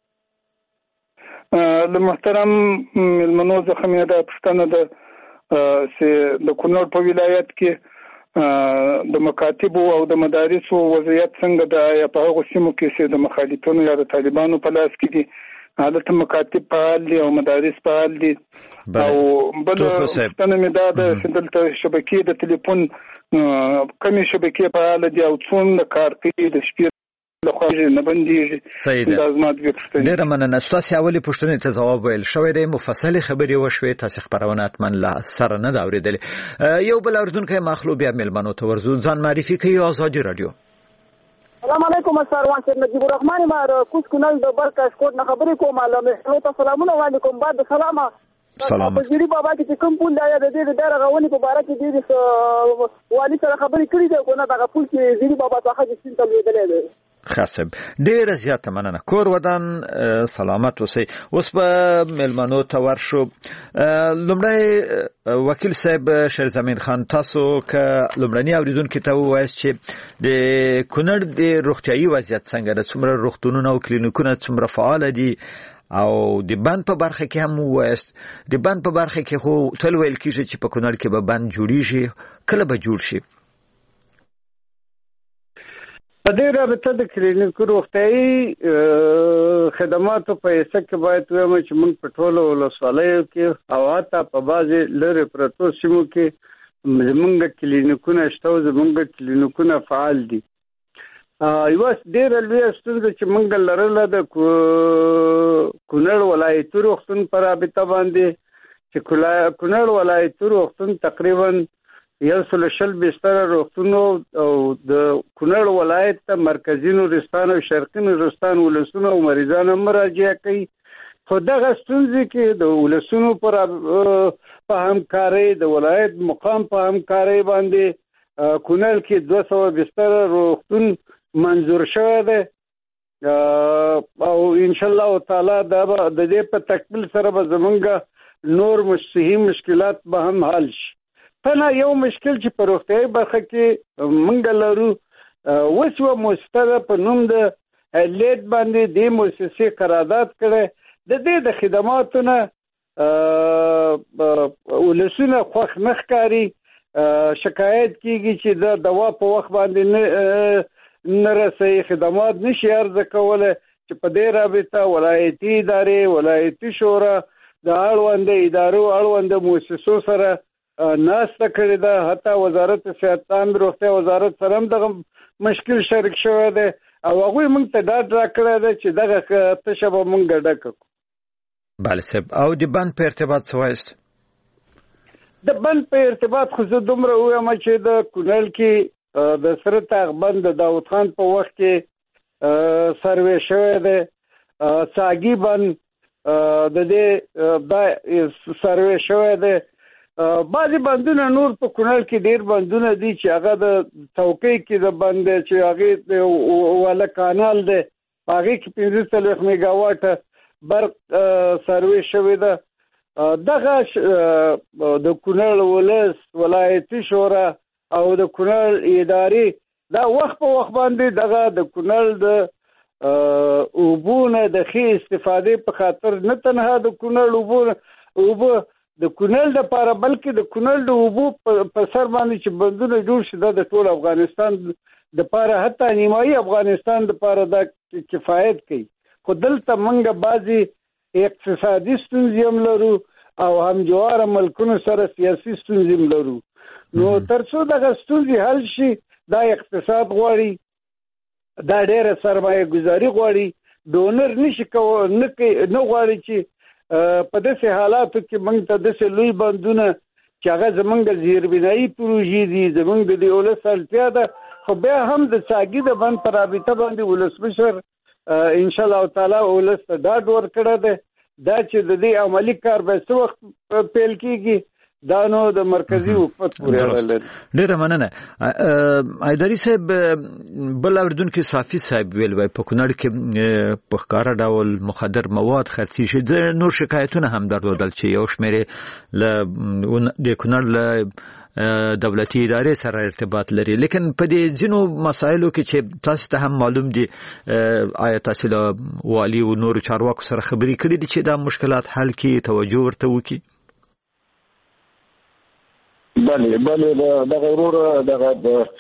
له محترم ملمنو څخه مې دا پوښتنه ده چې د کونړ په ولایت کې د مکاتبو او د مدارسو وضعیت څنګه ده، یا په هغو سیمو کې چې د مخالفینو یا د طالبانو په لاس کې دي هلته مکاتب فعال دي او مدارس فعال دي. او بل پوښتنه مې دا ده چې دلته شبکې د ټلیفون کمې شبکې فعال دي او څومره کار کوي د شپې لخوا نه بندېږي. دا زما دوې پوښتنې. ډېره مننه. ستاسې اولې پوښتنې ته ځواب ویل شوی دی، مفصلې خبرې وشوې، تاسې خپرونه حتما له سره نه ده اورېدلې. یو بل اورېدونکی مخلو بیا مېلمنو ته ورځو. ځان معرفي کوي آزادي رادیو. السلام علیکم سروان صاحب نجیب الرحمن ما کوز کونل د برکاش کوټ نه خبرې کوم. علامه ته سلامونه وعلیکم. بعد سلام سلام. په جری بابا کې کوم پول دی د دې د رغونې په باره کې دې والی سره خبرې کړې ده کو نه دغه پول چې جری بابا څخه د سین ته لیدلې ده. خاصب ډیره زیاته مننه. کور ودان سلامت اوسئ. اوس په ملمنو ته ورشو. لومړی وکیل صاحب شیرزمین خان تاسو که لومړنی اوریدونکو ته ووایاست چې د کونړ د روغتیايي وضعیت څنګه ده، څومره روغتونونه او کلینیکونه څومره فعال دي، او د بند په برخه کې هم ووایاست. د بند په برخه کې خو تل ویل کېږي چې په کونړ کې به بند جوړیږي، کله به جوړ شي؟ په دې رابطه د کلینیکو روغتیايي خدماتو په حصه کې باید وایم چې موږ په ټولو ولسوالیو کې او حتی په بعضې لرې پرتو سیمو کې زموږ کلینیکونه شته او زموږ کلینیکونه فعال دي. یوه ډېره لویه ستونزه چې موږ لرله د کونړ ولایتي روغتون په رابطه باندې چې کونړ ولایتي روغتون تقریبا 120 بستره روغتونو او د کونړ ولایت ته مرکزي نورستان او شرقي نورستان ولسونه او مریضان مراجعه کوي. خو دغه ستونزې کې د ولسونو په همکارۍ د ولایت مقام په همکارۍ باندې کونړ کې 200 بستره روغتون منظور شوی دی او ان شاء الله تعالی دا د دې په تکمیل سره به زمونږ نور مشتهي مشکلات به هم حل شي. تنه یو مشکل چې په روغتیايي برخه کې مونږ لرو، اوس یوه مؤسسه په نوم د لیډ باندې دې مؤسسې قرارداد کړی. د دې د خدماتو نه ولسونه خوښ نه ښکاري، شکایت کیږي چې د دوا په وخت باندې نه رسي، خدمات نشي عرضه کوله. چې په دې رابطه ولایتي ادارې، ولایتي شورا د اړوند ادارو اړوند مؤسسو سره ناسته کړې ده. حتی وزارت صحت عام روغتیا وزارت سره هم دغه مشکل شریک شوی دی او هغوی موږ ته ډاډ راکړی دی چې دغه تشه به موږ ډکه کړو. بله صاحب، او د بند په ارتباط څه وایست؟ د بند په ارتباط خو زه دومره ووایم چې د کونړ کې د سره تاغ بند د داود خان په وخت کې سروې شوی دی. څاګي بند د دې سروې شوی دی. بعضې بندونه نور په کونړ کې ډېر بندونه دي چې هغه د څوکۍ کې د بند دی چې هغې والا کانال دی، په هغې کې 45 میګاواټه برق سروې شوې ده. دغه د کونړ ولس، ولایتي شورا او د کونړ ادارې دا وخت په وخت باندې دغه د کونړ د اوبو نه د ښې استفادې په خاطر نه تنها د کونړ اوبه د کونړ لپاره بلکې د کونړ د اوبو په سر باندې چې بندونه جوړ شي دا د ټول افغانستان لپاره حتی نیمایي افغانستان لپاره دا کفایت کوي. خو دلته موږ بعضې اقتصادي ستونزې هم لرو او همجواره ملکونو سره سیاسي ستونزې هم لرو. نو تر څو دغه ستونزې حل شي دا اقتصاد غواړي، دا ډېره سرمایه ګزاري غواړي. ډونر نه غواړي چې په داسې حالاتو کې موږ ته داسې لوی بندونه چې هغه زموږ زیربنایي پروژې دي، زموږ د دې ولس اړتیا ده. خو بیا هم د څاګي د بند په رابطه باندې ولسمشر ان شاء الله تعالی ولست دا ډور کړه ده دا چې د دې عملی کار به څه وخت پیل کیږي دا نو د مرکزی حکومت پورې اړه لري. ډیره مننه ایداری صاحب. بل اوریدونکو صافی صاحب ویل وای په کونړ کې په ښکارا ډول مخدر مواد خرڅي شي. نور شکایتونه هم درلودل چې یو شمېر د کونړ له دولتي ادارې سره ارتباط لري، لیکن په دې ځینو مسایلو کې چې تاسو ته هم معلوم دي آیا تاسو له والی او نور چارواکو سره خبرې کړې دي چې دا مشکلات حل کړي، توجه ورته وکړي؟ بله دغه ورور دغه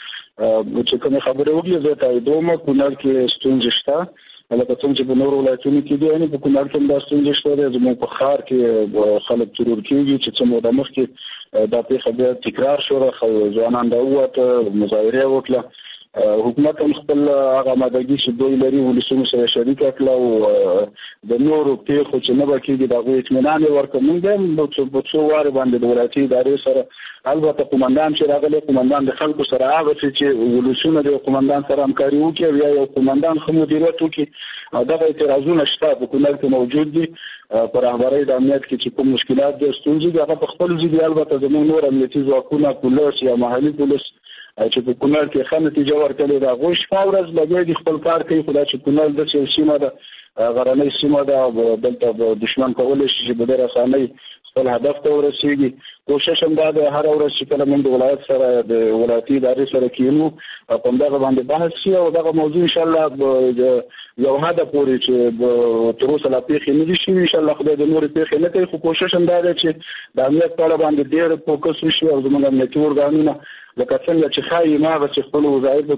چې کومه خبره وکړي زه ته دومره کونړ کې ستونزې شته، لکه څنګه چې په نورو ولایتونو کې دي، یعنې په کونړ کې دا ستونزې شته. زموږ په ښار کې خلک ضرور کېږي چې څه موده مخکې دا پیښه بیا تکرار شوه، ځوانان راووته، مظاهره وکړه. حکومت هم خپل هغه مادګي چې دوی لري ولسونو سره شریک کړل او د نورو پیښو چې نه به کېږي د هغوی اطمینان یې ورکړ. موږ هم په څو وارې باندې د ولایتي ادارې سره البته قومندان چې راغلی، قومندان د خلکو سره هغه چې ولسونه د قومندان سره همکاري وکړي او یا یو قومندان ښه مدیریت وکړي، او دغه اعتراضونه شته په کونړ کې موجود دي. په رهبرۍ د امنیت کې چې کوم مشکلات دي ستونزې دي هغه په خپل ځای البته زموږ نور امنیتي ځواکونه پولیس یا محلي پولیس چې په کونړ کې ښه نتیجه ورکړې ده، هغوی شپه ورځ لګیا دي خپل کار کوي. خو دا چې کونړ داسې یو سیمه ده، غرنۍ سیمه ده، دلته دښمن کولی شي چې په ډېر اسانۍ خپل هدف ته ورسېږي. کوشش هم دا ده هره ورځ چې کله موږ د ولایت سره د ولایتي ادارې سره کینو په همدغه باندې بحث شي او دغه موضوع انشاءالله یو حده پورې چې تر اوسه لا پیښې نه دي شوي، انشاءالله خدای د نورې پیښې نه کوي. خو کوشش هم دا ده چې د امنیت په اړه باندې ډېر فوکس وشي او زموږ امنیتي ارګانونه لکه څنګه چې ښایي هغه چې خپل وظایفو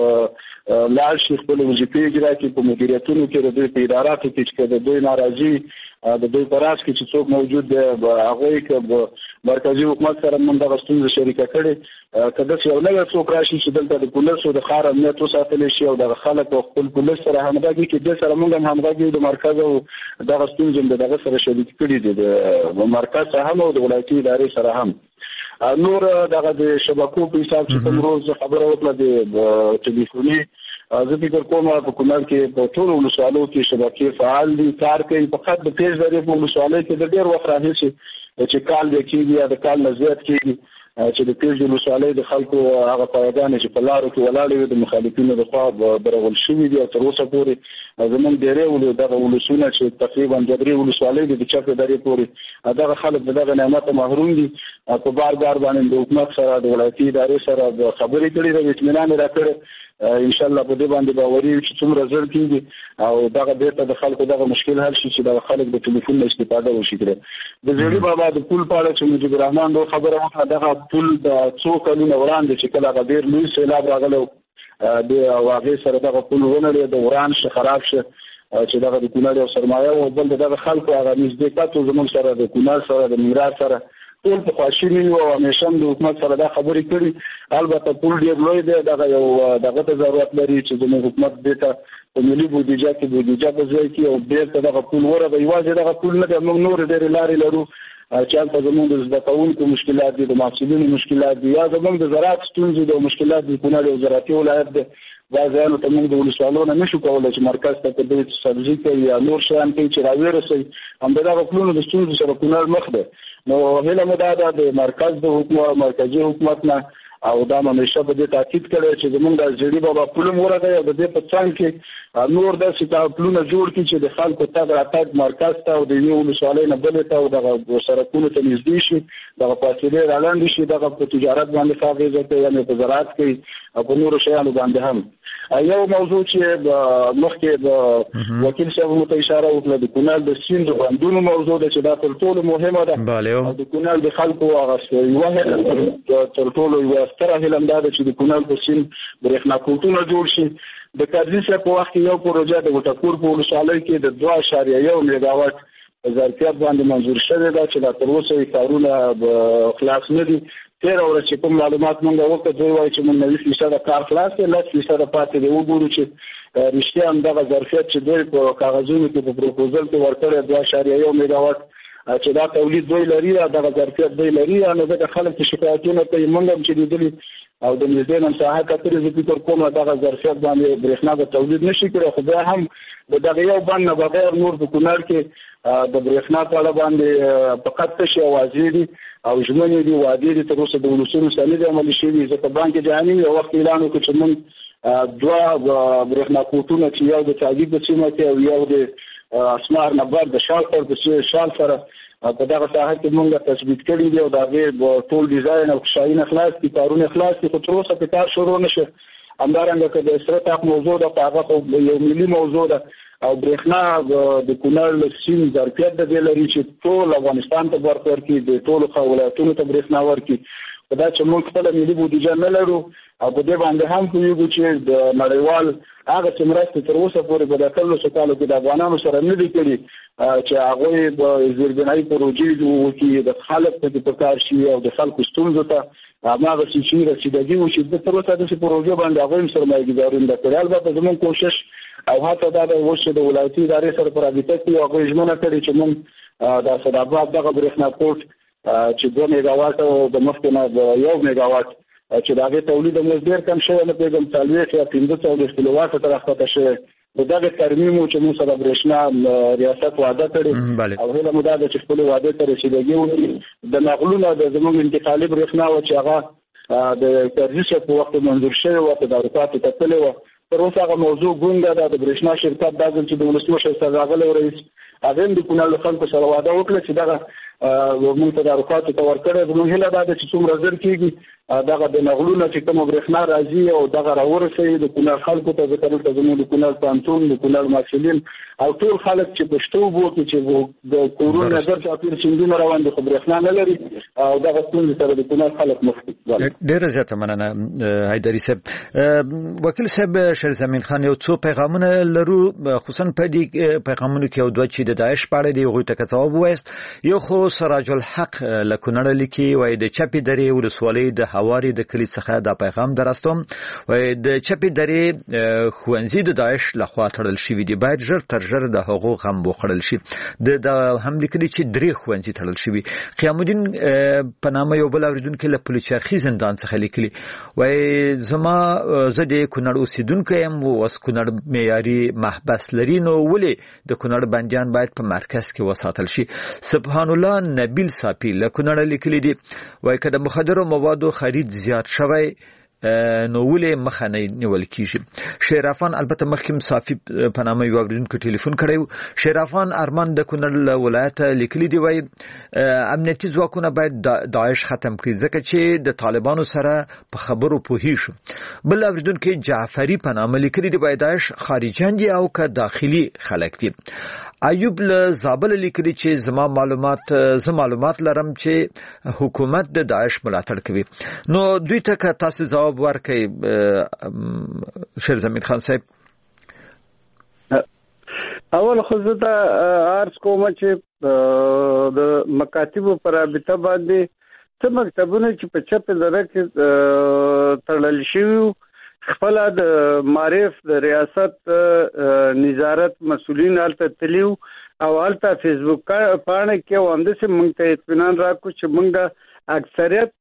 ته لاړ شي، خپل وظیفې اجرا کړي په مدیریتونو کې، د دوی په اداراتو کې چې د دوی ناراضي د دوی په راس کې چې څوک موجود دی هغوی که مرکزي حکومت سره موږ دغه ستونزه شریکه کړې، که داسې یو نوی څوک راشي چې دلته د پولیسو د ښار امنیت وساتلی شي او دغه خلک او خپل پولیس سره همغږي کړي، دې سره موږ هم همغږي د مرکز او دغه ستونزې هم د دغه سره شریک کړي دي، د مرکز سره هم او د ولایتي ادارې سره هم. نور دغه د شبکو په حساب چې کوم روز خبره وکړه د ټلیفوني، زه فکر کوم په کونړ کې په ټولو ولسوالیو کې شبکې فعال دي، کار کوي. فقط د تیز دریاب په ولسوالۍ کې د ډېر وخت راهیسې چې کال دی کېږي یا د کال نه زیات کېږي چې د تیز ولسوالۍ د خلکو هغه پایګانې چې په لارو کې ولاړې وي د مخالفینو لخوا برغول شوي دي او تر اوسه پورې زموږ ډېری دغه ولسونه چې تقریبا 2-3 ولسوالۍ دي د چک درې پورې دغه خلک د دغه نعمته محروم دي. په بار باندې د حکومت سره د ولایتي ادارې سره خبرې کړې دي، اطمینان یې راکړی. انشاءالله په دې باندې باوري یو چې څومره زر کېږي او دغه بیرته د خلکو دغه مشکل حل شي چې دغه خلک د ټلیفون نه استفاده وشي کړي. د زیړي بابا د پول په اړه چې مجیب الرحمن دو خبره وکړه، دغه پول د څو کلونو وړاندې چې کله هغه ډېر لوی سیلاب راغلی او هغې سره دغه پول ونړېد، د وران شه خراب شه چې دغه د کونړ یو سرمایه او بل دغه خلکو هغه نږدېکت زموږ سره د کونړ سره د ننګرهار سره ټول په خواشیني وو او همیشه هم د حکومت سره دا خبرې کړي. البته پول ډېر لوی دی، دغه یو دغه ته ضرورت لري چې زموږ حکومت دې ته په ملي بودیجه کې بودیجه په ځای کړي او بېرته دغه پول ورغی. یوازې دغه پول نه دی، موږ نورې ډېرې لارې لرو چې هلته زموږ د زده کوونکو مشکلات دي، د محصلینو مشکلات دي، یا زموږ د زراعت ستونزې دي او مشکلات دي. کونړ یو زراعتي ولایت دی، بعضیانو ته موږ د ولسوالو نه نشو کولی چې مرکز ته په دې سبزي کوي یا نور شیان کوي چې راویرسوي. همدغه پلونو د ستونزو سره کونړ مخ دی. نو هیله مو دا ده د مرکز د حکومت مرکزي حکومت نه او دا همیشه په دې تاکید کړی چې زموږ د زیړي بابا پل هم ورغی او د دې په څنګ کې نور داسې پلونه جوړ کړي چې د خلکو تګ راتګ مرکز ته او د یوې ولسوالۍ نه بلې ته او دغه سړکونو ته نږدې شي، دغه فاصلې رالاندې شي، دغه په تجارت باندې ښه اغېزه کوي، یعنې په زراعت کوي او په نورو شیانو باندې هم. یو موضوع چې مخکې د وکیل صاحب مو ته اشاره وکړه، د کونړ د سیند د بندونو موضوع ده چې دا تر ټولو مهمه ده او د کونړ د خلکو هغه یوه تر ټولو یوه ستره هیله هم دا ده چې د کونړ په سیند برېښنا کوټونه جوړ شي. د قاضي صاحب په وخت کې یو پروژه د وټکور په ولسوالۍ کې د 2.1 میګاوټ ظرفیت باندې منظور شوې ده چې لا تر اوسه یې کارونه خلاص نه دي. 13 ورځې چې کوم معلومات موږ وکړو دوی وایي چې موږ 90% کار خلاص دی، 10% پاتې دی. وګورو چې رښتیا هم دغه ظرفیت چې دوی په کاغذونو کې په پروپوزل کې ورکړی 2.1 میګاوټ چې دا تولید دوی لري، دغه ظرفیت دوی لري، نو دغه خلک چې شکایتونه کوي موږ هم چې لیدلي او د نږدې نن ساحه کتري زه فکر کوم دغه ظرفیت باندې برېښنا د تولید نشي کړی، خو بیا هم د دغه یو بند نه بغیر نور په کونړ کې د برېښنا په اړه باندې فقط تشې اوازې دي او ژمنې دي، وعدې دي، تر اوسه د ولسونو سره نه دي عملي شوي. ځکه بانک جهاني یو وخت اعلان وکړ چې موږ دوه برېښنا کوټونه چې یو د تعذیب د سیمه کې او یو د اسمار نبر د شال سره په دغه ساحه کې موږ تثبیت کړی دی او دا غیر ټول ډیزاین او شاین اخلاص دي، کارونه اخلاص دي، خو تر اوسه په کار شروع نشي. همدارنګه که د اسره تاق موضوع ده په هغه یو ملي موضوع ده او برېښنا د کونړ سیم ظرفیت د دې لري چې ټول افغانستان ته برق ورکړي، د ټولو ولایتونو ته برېښنا ورکړي. دا چې موږ خپله ملي بودیجه نه لرو او په دې باندې هم پوهېږو چې د نړیوال هغه څه مرستې تر اوسه پورې په د 1300 کالو کې د افغانانو سره نه دي کړي چې هغوی به زیربنایي پروژې وکړي، د خلک پکې په کار شي او د خلکو ستونزو ته هماغسې چې رسیدګي وشي. د تر اوسه داسې پروژې باندې هغوی هم سرمایه‌ګذاري نه کړې. البته زموږ کوشش او هڅه دا ده اوس چې د ولایتي ادارې سره په رابطه کې هغوی ژمنه کړې چې موږ د اسداباد دغه برېښنا کوټ چې 2 میگاواټ او د مخکې نه د 1 میگاواټ چې د هغې تولید موږ ډېر کم شوی، نه پوهېږم 40 یا 45 کیلوواټه ته راښکته شوی. د دغه ترمیم چې موږ سره برېښنا ریاست وعده کړې او هیله مو دا ده چې خپلې وعدې ته رسیدګي وکړي. د نقلونه د زموږ انتقالي برېښنا وه چې هغه د کرزي په وخت منظور شوی وه، تدارکات یې کتلې وه. تر اوسه هغه موضوع ګونګه ده. د برېښنا شرکت دا ځل چې د ولسمشر سره راغلی رئیس هغه هم د کونړ له خلکو سره وعده وکړه چې دغه موږ تدارکاتو ته ورکړی. زموږ هیله دا ده چې څومره ژر کېږي دغه د نغلونه چې کومه برېښنا راځي او دغه راورسوي د کونړ خلکو ته. ځکه دلته زموږ د کونړ پوهنتون، د کونړ محصلین او ټول خلک چې پښتو اوبو کې چې د کورونو نظر چاپېر سیندونه روان دي خو برېښنا نه لري او دغه ستونزې سره د کونړ خلک مخ دي. ډېره زیاته مننه حیدري صاحب. وکیل صاحب شیر زمین خان، یو څو پیغامونه لرو، خصوصا په دې پیغامونو کې یو دوه چې د داعش په اړه دي هغوی ته که ځواب ووایست. یو خو سراج الحق له کونړ لیکي وایي د چپې درې ولسوالۍ د هواري د کلي څخه دا پیغام درستوم. وایي د چپې درې ښوونځي د داعش لخوا تړل شوي دي، باید ژر تر ژره د هغو غم وخوړل شي. د هم لیکلي چې 3 ښوونځي تړل شوي. قیام الدین په نامه یو بل اورېدونکی له پلچرخي زندان څخه لیکلي وایي زه د کونړ اوسېدونکی یم، اوس کونړ معیاري محبس لري، نو ولې د کونړ بندیان باید په مرکز کې وساتل شي. سبحان الله نبیل صافی له کونړ لیکلي دي وایي که د مخدرو موادو خرید زیات شوی نو ولې مخه نه نیول کیږي. شیرافان البته مخکې صافی په نامه یو اورېدونکو ټلیفون کړی و. شیرافان ارمان د کونړ ولایت لیکلي دی وایي امنیتي ځواکونه باید داعش ختم کړي ځکه چې د طالبانو سره په خبرو پوهی شو. بل اورېدونکو جعفری په نامه لیکلي دی وایي داعش خارجیان دي او که داخلي خلک دي. ایوب له زابل لیکلي چې زه معلومات لرم چې حکومت د داعش ملاتړ کوي. نو دوی ته که تاسو ځواب ورکړئ شیر زمین خان صاحب. اول خو زه دا عرض کوم چې د مکاتبو پر رابطه باندې څه مکتبونه چې په چپه دره کې تړل شوي خپل د معرف د ریاست نظارت مسؤلین هلته تلیو او هلته فیسبوک پاڼه کې همداسې موږ ته اطمینان راکړو چې موږ د اکثریت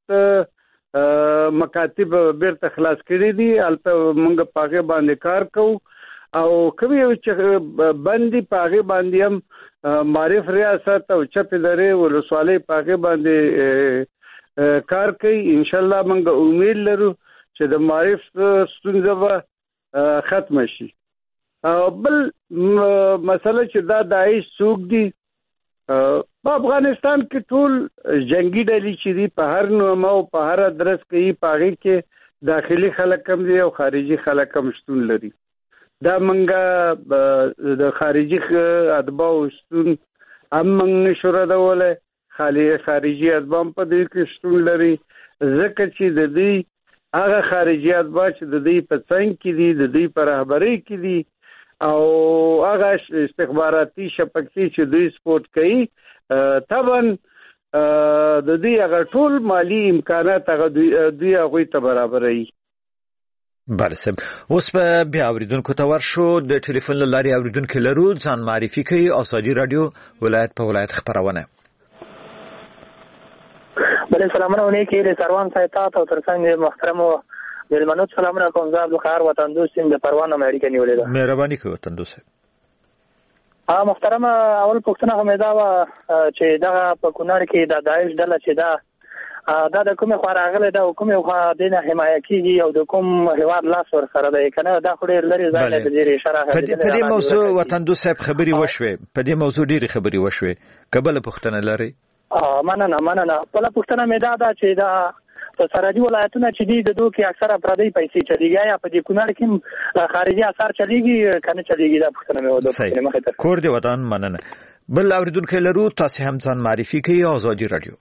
مکاتب بیرته خلاص کړي دي. هلته موږ په هغې باندې کار کوو او کوم یو چې بندي په هغې باندې هم معرف ریاست او چپې درې ولسوالۍ په هغې باندې کار کوي. انشاءالله موږ امید لرو چې د معرف ستونزه به ختم شي. بل مسله چې دا داعش څوک دي په افغانستان کې ټول جنگي ډلې چې دي په هر نوم او په هر ادرس کې په هغې کې داخلي خلک هم دي او خارجي خلک هم شتون لري. دا منګه د خارجي اتباعو شتون هم موږ نشو ردولی، خارجي اتباع هم په دې کې شتون لري ځکه چې د دوی هغه خارجي اتباع چې د دوی په څنګ کې دي، د دوی په رهبرۍ کې دي او هغه استخباراتي شبکې چې دوی سپورټ کوي طبعا د دوی هغه ټول مالی امکانات هغه دوی هغوی ته برابروي. بله صاحب، اوس به بیا اوریدونکو ته ورشو. د ټلیفون له لارې اوریدونکي لرو، ځان معرفي کوي. ازادي راډیو ولایت په ولایت خپرونه. بله سلامونه ونیکې له سروان صاحب ته او ترڅنګ محترم مېلمنو سلامونه کوم. زه عبدالقهار وطن دوست یم د پروان نه اړیکه نیولې ده. مهرباني کوي وطن دوست. محترم اول پوښتنه هم دا و چې دغه په کونړ کې د داعش ډله چې دا د کومې خوا راغلی ده او کومې خوا دې نه حمایه کېږي او د کوم هېواد لاس ورسره دی که نه دا خو ډېر لرې ځای دی د ډېرې اشاره په دې موضوع وطن دوست صاحب خبرې وشوې په دې موضوع ډېرې خبرې وشوې که بله پوښتنه لرئ؟ مننه. بله پوښتنه مې دا ده چې دا په سرحدي ولایتونه چې دي د دوی کې اکثره پردۍ پیسې چلیږي یا په دې کونړ کې خارجي اثار چلیږي که نه چلیږي دا پوښتنه مې وده کور دې ودان. مننه. بل اورېدونکی لرو تاسې هم ځان معرفي کوي ازادي راډیو.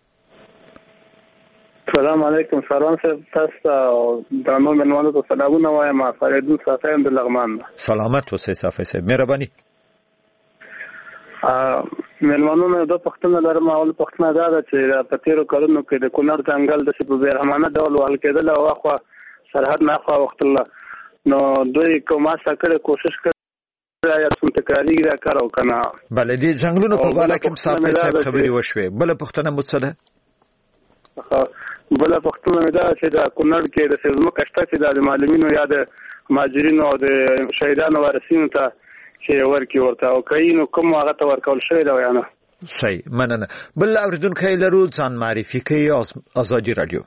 السلام علیکم سروان صاحب تاسو ته درنو مېلمنو ته سلامونه وایم. فریدون صافی یم د لغمان. سلامت اوسئ صافی صاحب. مهرباني. مېلمنو مې دوه پوښتنه لرم. اول پوښتنه دا ده چې په تېرو کلونو کې د کونړ ځنګل داسې په بېرحمانه ډول وهل کېدل او اخوا سرحد نه اخوا وختل نو دوی کوم هڅه کړې کوشش کړې یا څوم تکراري دا کار او که نه؟ بله دې ځنګلونو په باره کې صافی صاحب خبرې وشوې. بله پوښتنه مو څه ده؟ بله پوښتنه مې دا چې د کونړ کې د ځمکه شته چې د معلمینو یا د مهاجرینو او د شهیدانو وارثینو ته چې ورکړي ورته او که نو کوم هغه ته ورکول شوی ده یا نه؟ صحیح. مننه. بل اورېدونکی لرو ځان معرفي کوي ازادي راډیو.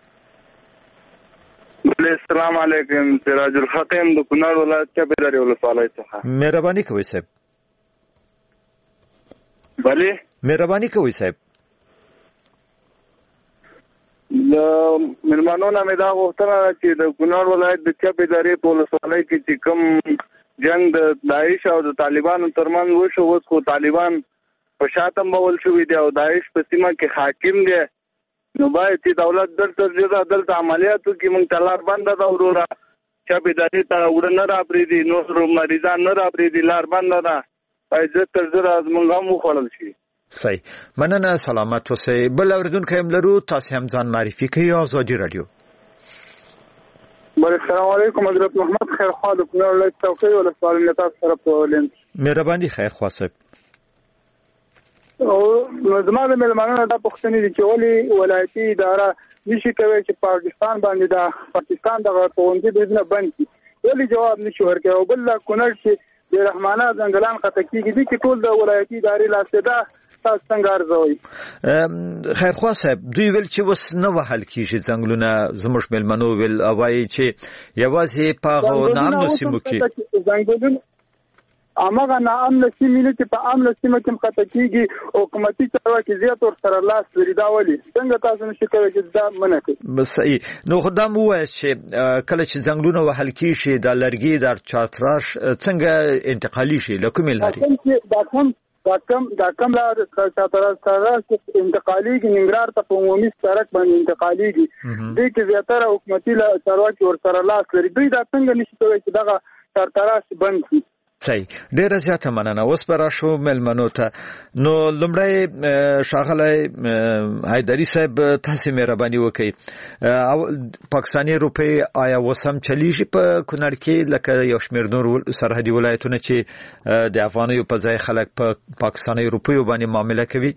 السلام علیکم. سراج الحق یم د کونړ ولایت چاپیداري ولسوالۍ څخه. مهرباني کوئ صاحب. بله مهرباني کوئ صاحب. د مېلمنو نه مې دا غوښتنه ده چې د کونړ ولایت د چاپیداري په ولسوالۍ کې چې کوم جنگ د داعش او د طالبانو ترمنځ وشو اوس خو طالبان په شاته مول شوي دي او داعش په سیمه کې حاکم دی نو باید چې دولت دلته عملیات وکړي. موږ ته لار بنده ده وروره چاپیداري ته وړه نه راپرېږدي نور مریضان نه راپرېږدي لار بنده ده باید زر تر زره زموږ هم وخوړل شي. صحیح. مننه. سلامت اوسئ. بل اورېدونکی هم لرو تاسې هم ځان معرفي کوي ازادي راډیو. السلام علیکم. حضرت محمد خیرخوا د کونړ ولایت څوکۍ ولسوالۍ تاسو سره په لینک. مهرباني خیرخوا صاحب. او زما د مېلمنو نه دا پوښتنې دي چې ولې ولایتي اداره نشي کولی چې پاکستان باندې د پاکستان دغه پوهنځي بزنه بند کړي ولې جواب نشي ورکوي او بل کونړ چې بېرحمانه ځنګلان قطع کېږي دي چې ټول د ولایتي ادارې لاس ده تاسو څنګه ارزوئ؟ خیرخوا صاحب دوی ویل چې اوس نه وهل کېږي ځنګلونه زموږ مېلمنو ویل وایي چې یوازې په هغو ناامنو سیمو کې ځنګلونه هماغه ناامنه سیمې نه چې په امنه سیمه کې قطع کېږي حکومتي چارواکي زیات ورسره لاس لري دا ولې څنګه تاسو نشئ کولی چې دا منع کړئ؟ بس صحیح. نو خو دا مو ووایاست چې کله چې ځنګلونه وهل کېږي دا لرګي دا چاتراش څنګه انتقالي شي له کومې لارې؟ دا کم لار چاتراش انتقالېږي ننګرهار ته په عمومي سړک باندې انتقالېږي دې کې زیاتره حکومتي چارواکي ورسره لاس لري دوی دا څنګه نشي کولی چې دغه چاتراش بند کړي؟ صحیح. ډیره زیاته مننه. اوس به راشو مېلمنو ته. نو لومړی ښاغلی حیدري صاحب تاسې مهرباني وکړئ پاکستاني روپۍ آیا اوس هم چلیږي په کونړ کې لکه یو شمېر نور سرحدي ولایتونه چې د افغانیو په ځای خلک په پاکستاني روپیو باندې معامله کوي؟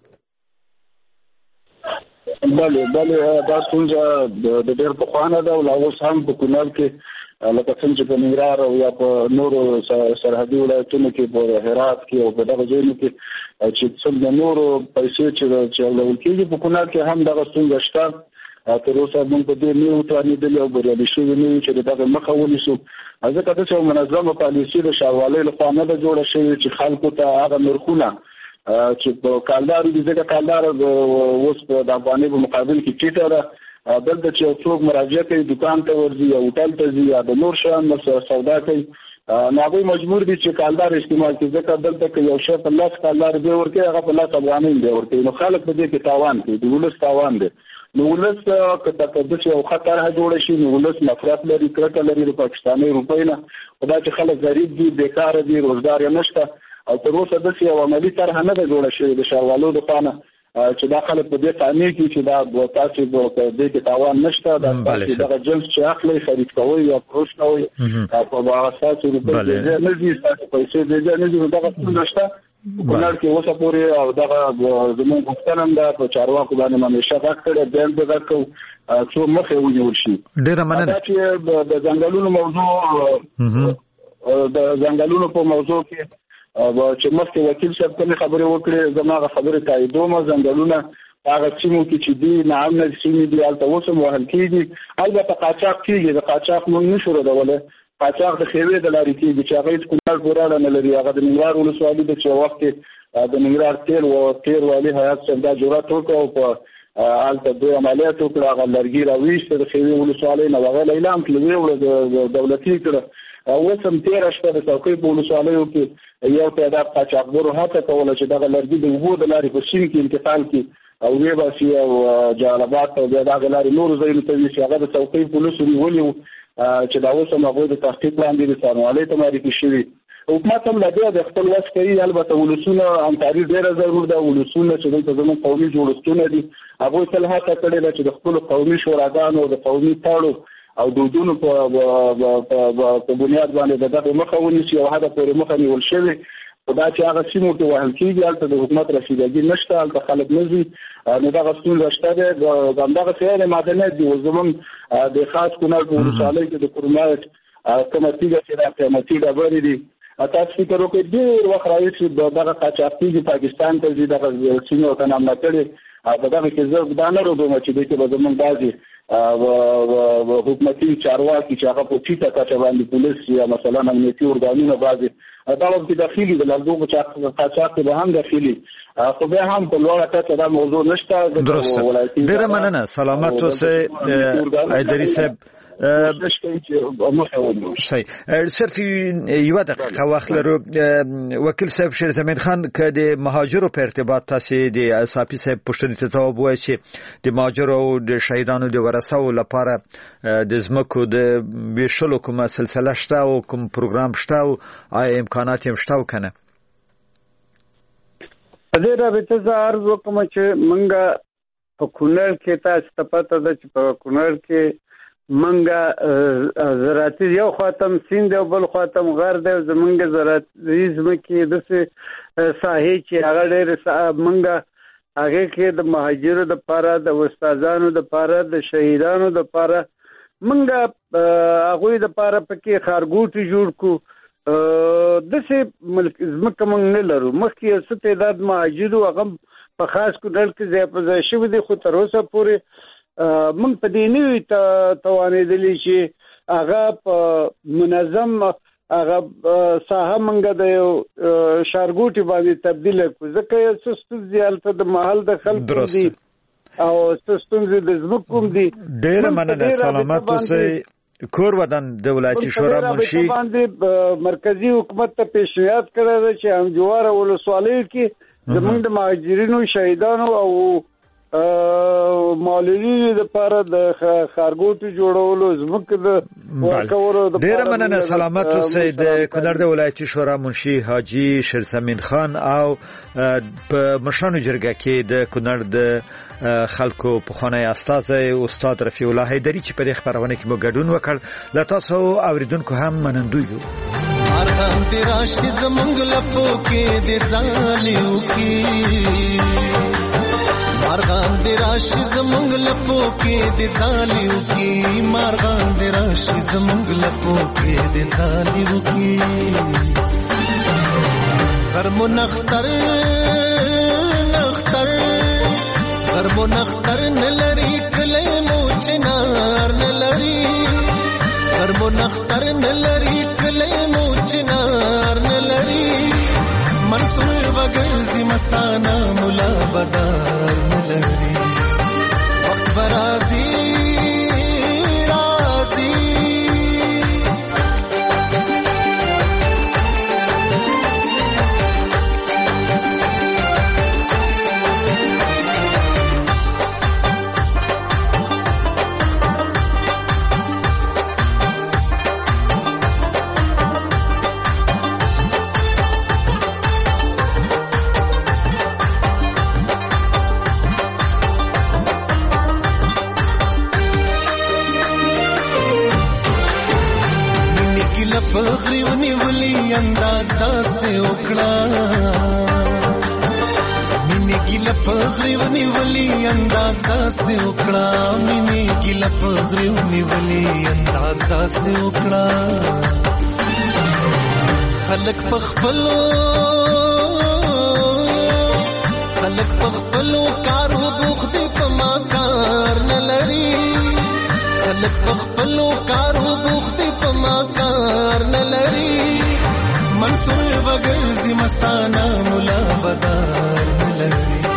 بله دا ستونزه د ډېر پخوانه ده او لا اوس هم په کونړ کې لکه څنګه چې په ننګرهار او یا په نورو سرحدي ولایتونو کې په هرات کې او په دغه ځایونو کې چې څومره نورو پیسې چې اولول کېږي په کونړ کې هم دغه ستونزه شته. تر اوسه موږ په دې نه وتوانېدلي او بریالي شوي نه یو چې د دغه مخه ونیسو ځکه داسې یو منظمه پالیسي د ښاروالۍ لخوا نه ده جوړه شوې چې خلکو ته هغه نرخونه چې په کالدار دي ځکه کالدار اوس د افغانۍ په مقابل کې ټیټه ده دلته چې یو څوک مراجعه کوي دکان ته ورځي یا هوټل ته ځي یا د نور شیان سودا کوي نو هغوی مجبور دي چې کالدار استعمال کړي ځکه دلته که یو شی په 10 کالدار دی ورکوي هغه په 10 افغانۍ دی ورکوي نو خلک په دې کې تاوان کوي د ولس تاوان دی. نو ولس که تقدس یو خطر جوړ شي نو ولس نفرت لري کرکه لري د پاکستاني روپۍ نه خدا چې خلک غریب دي بیکار دي روزګار یې نشته او تر اوسه داسې یو عملي طرح نه ده جوړه شوې د ښاروالو لخوا نه چې دا خلک په دې قانع کړي چې دا تاسې په دې کې تاوان نشته دا تاسې دغه جنس چې اخلئ خرید کوئ یا فروش کوئ په هغه ستاسې روپۍ دې ځای نه ځي ستاسې پیسې دې ځای نه ځي نو دغه ستونزه شته کونړ کې اوسه پورې او دغه زموږ غوښتنه ده په چارواکو باندې همیشه غږ کړی بیان به غږ کوو څو مخې ونیول شي. ډېره مننه. چې د ځنګلونو موضوع د ځنګلونو په موضوع کې چې مخکې وکیل صاحب کومې خبرې وکړې زما هغه خبرې تاییدوم. ځنګلونه هغه سیمو کې چې دي ناامنه سیمې دي هلته اوس هم وهل کېږي. البته قاچاق کېږي، د قاچاق موږ نشو ردولی. قاچاق د خیوې د لارې کېږي چې هغه هېڅ کونړ پورې اړه نه لري. هغه د ننګرهار ولسوالي ده چې یو وخت د ننګرهار تېر والي هیات صاحب دا جرأت وکړ او په هلته دوی عملیات وکړه. هغه لرګي راویسته د خیوې ولسوالۍ نه، هغه اعلان کړه ویې وړه دولتي کړه. اوس هم تېره شپه د څوکۍ په ولسوالیو کې یو تعداد قاچاقبرو هڅه کوله چې دغه لرګي د اوبو د لارې په سیند کې انتقال کړي او ویې باسي او جلال آباد ته بیا دغه لارې نورو ځایونو ته ویسي. هغه د څوکۍ پولیسو نیولي وو چې دا اوس هم هغوی د تحقیق لاندې د څارنوالۍ ته معرفي شوي. حکومت هم له دې د خپل وس کوي. البته ولسونه همکاري ډېره ضرور ده. ولسونه چې دلته زموږ قومي جوړښتونه دي هغوی تل هڅه کړې ده چې د خپلو قومي شوراګانو د قومي تاړو او دودونو په بنیاد باندې د دغه مخه ونیسي او هغه پورې مخه نیول شوې. خو دا چې هغه سیمو کې وهل کېږي هلته د حکومت رسیدګي نشته، هلته خلک نه ځي، نو دغه ستونزه شته دی. همدغه شیان معدنیات دي. اوس زموږ د خاص کونړ په ولسوالۍ کې د کرومایټ کومه تیږه چې دا قیمتي ډبرې دي تاسو فکر وکړئ ډېر وخت راهیسې دغه قاچاقچي پاکستان ته ځي، دغه سیمو ته نامه کړې. په دغه کې زه دا نه روبم چې دې کې به زموږ بعضې حکومتي چارواکي چې هغه په ټیټه کچه باندې پولیس یا مثلا امنیتي ارګانونه بعضې دا وخت کې داخلي د لرګو قاچاق به هم داخلي، خو بیا هم په لوړه کچه دا موضوع نشته. ډېره مننه. سلامت اوسئ حیدري صاحب. صحیح. صرف یو دقیقه وخت لرو. وکیل صاحب شیر زمین خان که د مهاجرو په ارتباط تاسو د صافي صاحب پوښتنې ته ځواب وایي چې د مهاجرو او د شهیدانو د ورثو لپاره د ځمکو د ویشلو کومه سلسله شته او کوم پروګرام شته او آیا امکانات هم شته او کنه؟ په دې رابطه زه عرض وکړم چې موږ په کونړ کې تاسو ته پته ده چې په کونړ کې منګه زراعتي یو خاتم سیند او بل خاتم غر دی. زمونږ زراعتي ځمکې داسې ساحې چې هغه ډېر منګه هغې کې د مهاجرو دپاره، د استادانو دپاره، د شهیدانو دپاره منګه هغوی دپاره پکې ښارګوټي جوړ کړو. داسې ځمکه موږ نه لرو. مخکې یو څه تعداد مهاجرو هغه په خاص کونړ کې ځای په ځای شوي دي، خو تر اوسه پورې موږ په دې نه وي توانېدلي چې هغه په منظم هغه ساحه موږ د یو ښارګوټي باندې تبدیله کړو. ځکه یو څه ستونزې هلته د محل د خلکو دي او څه ستونزې د ځمکو هم دي. ډېره مننه. سلامت اوسئ. کور ودان د ولایتي شورا منشي باندې مرکزی حکومت ته پیشنهاد کړی دی چې همجواره ولسوالیو کې زموږ د مهاجرینو، شهیدانو او مالوی لپاره د ښارګوټو جوړولو ځمکې د ورکولو د ډېره مننه. سلامت اوسئ. د کونړ د ولایتي شورا منشي حاجي شیرزمین خان او په مشرانو جرګه کې د کونړ د خلکو پخوانی استازی استاد رفیع الله حیدري چې په دې خبرونه کې مو ګډون وکړ. له تاسو اوریدونکو هم منندوی یو. مارغان دې راشي زمونږ لپو کې دې ځالیو کې، مارغان دې راشي زمونږ لپو کې دې ځالیو کې، مارغان دې راشي زمونږ لپو کې دې ځالیو کې. غرمو نختر غرمو نختر نلری کلی مو چنار نلری، غرمو نختر نلری کلی مو چنار نلری، منصور وگرزی مستانا ملا بدار نلری. وقت برازی رازی پغری ونی ولی انداز داسې وکړه، ګیله پغری ونیولې انداز داسې وکړه مینې ګیله پغری ونیولې انداز داسې وکړه خلک پخپلو کارو بوخت په ما کار نه لري خلک پخپلو کارو بوخت په ما کار نه لري منصور وګرځي مستانه مولا بدار نه لري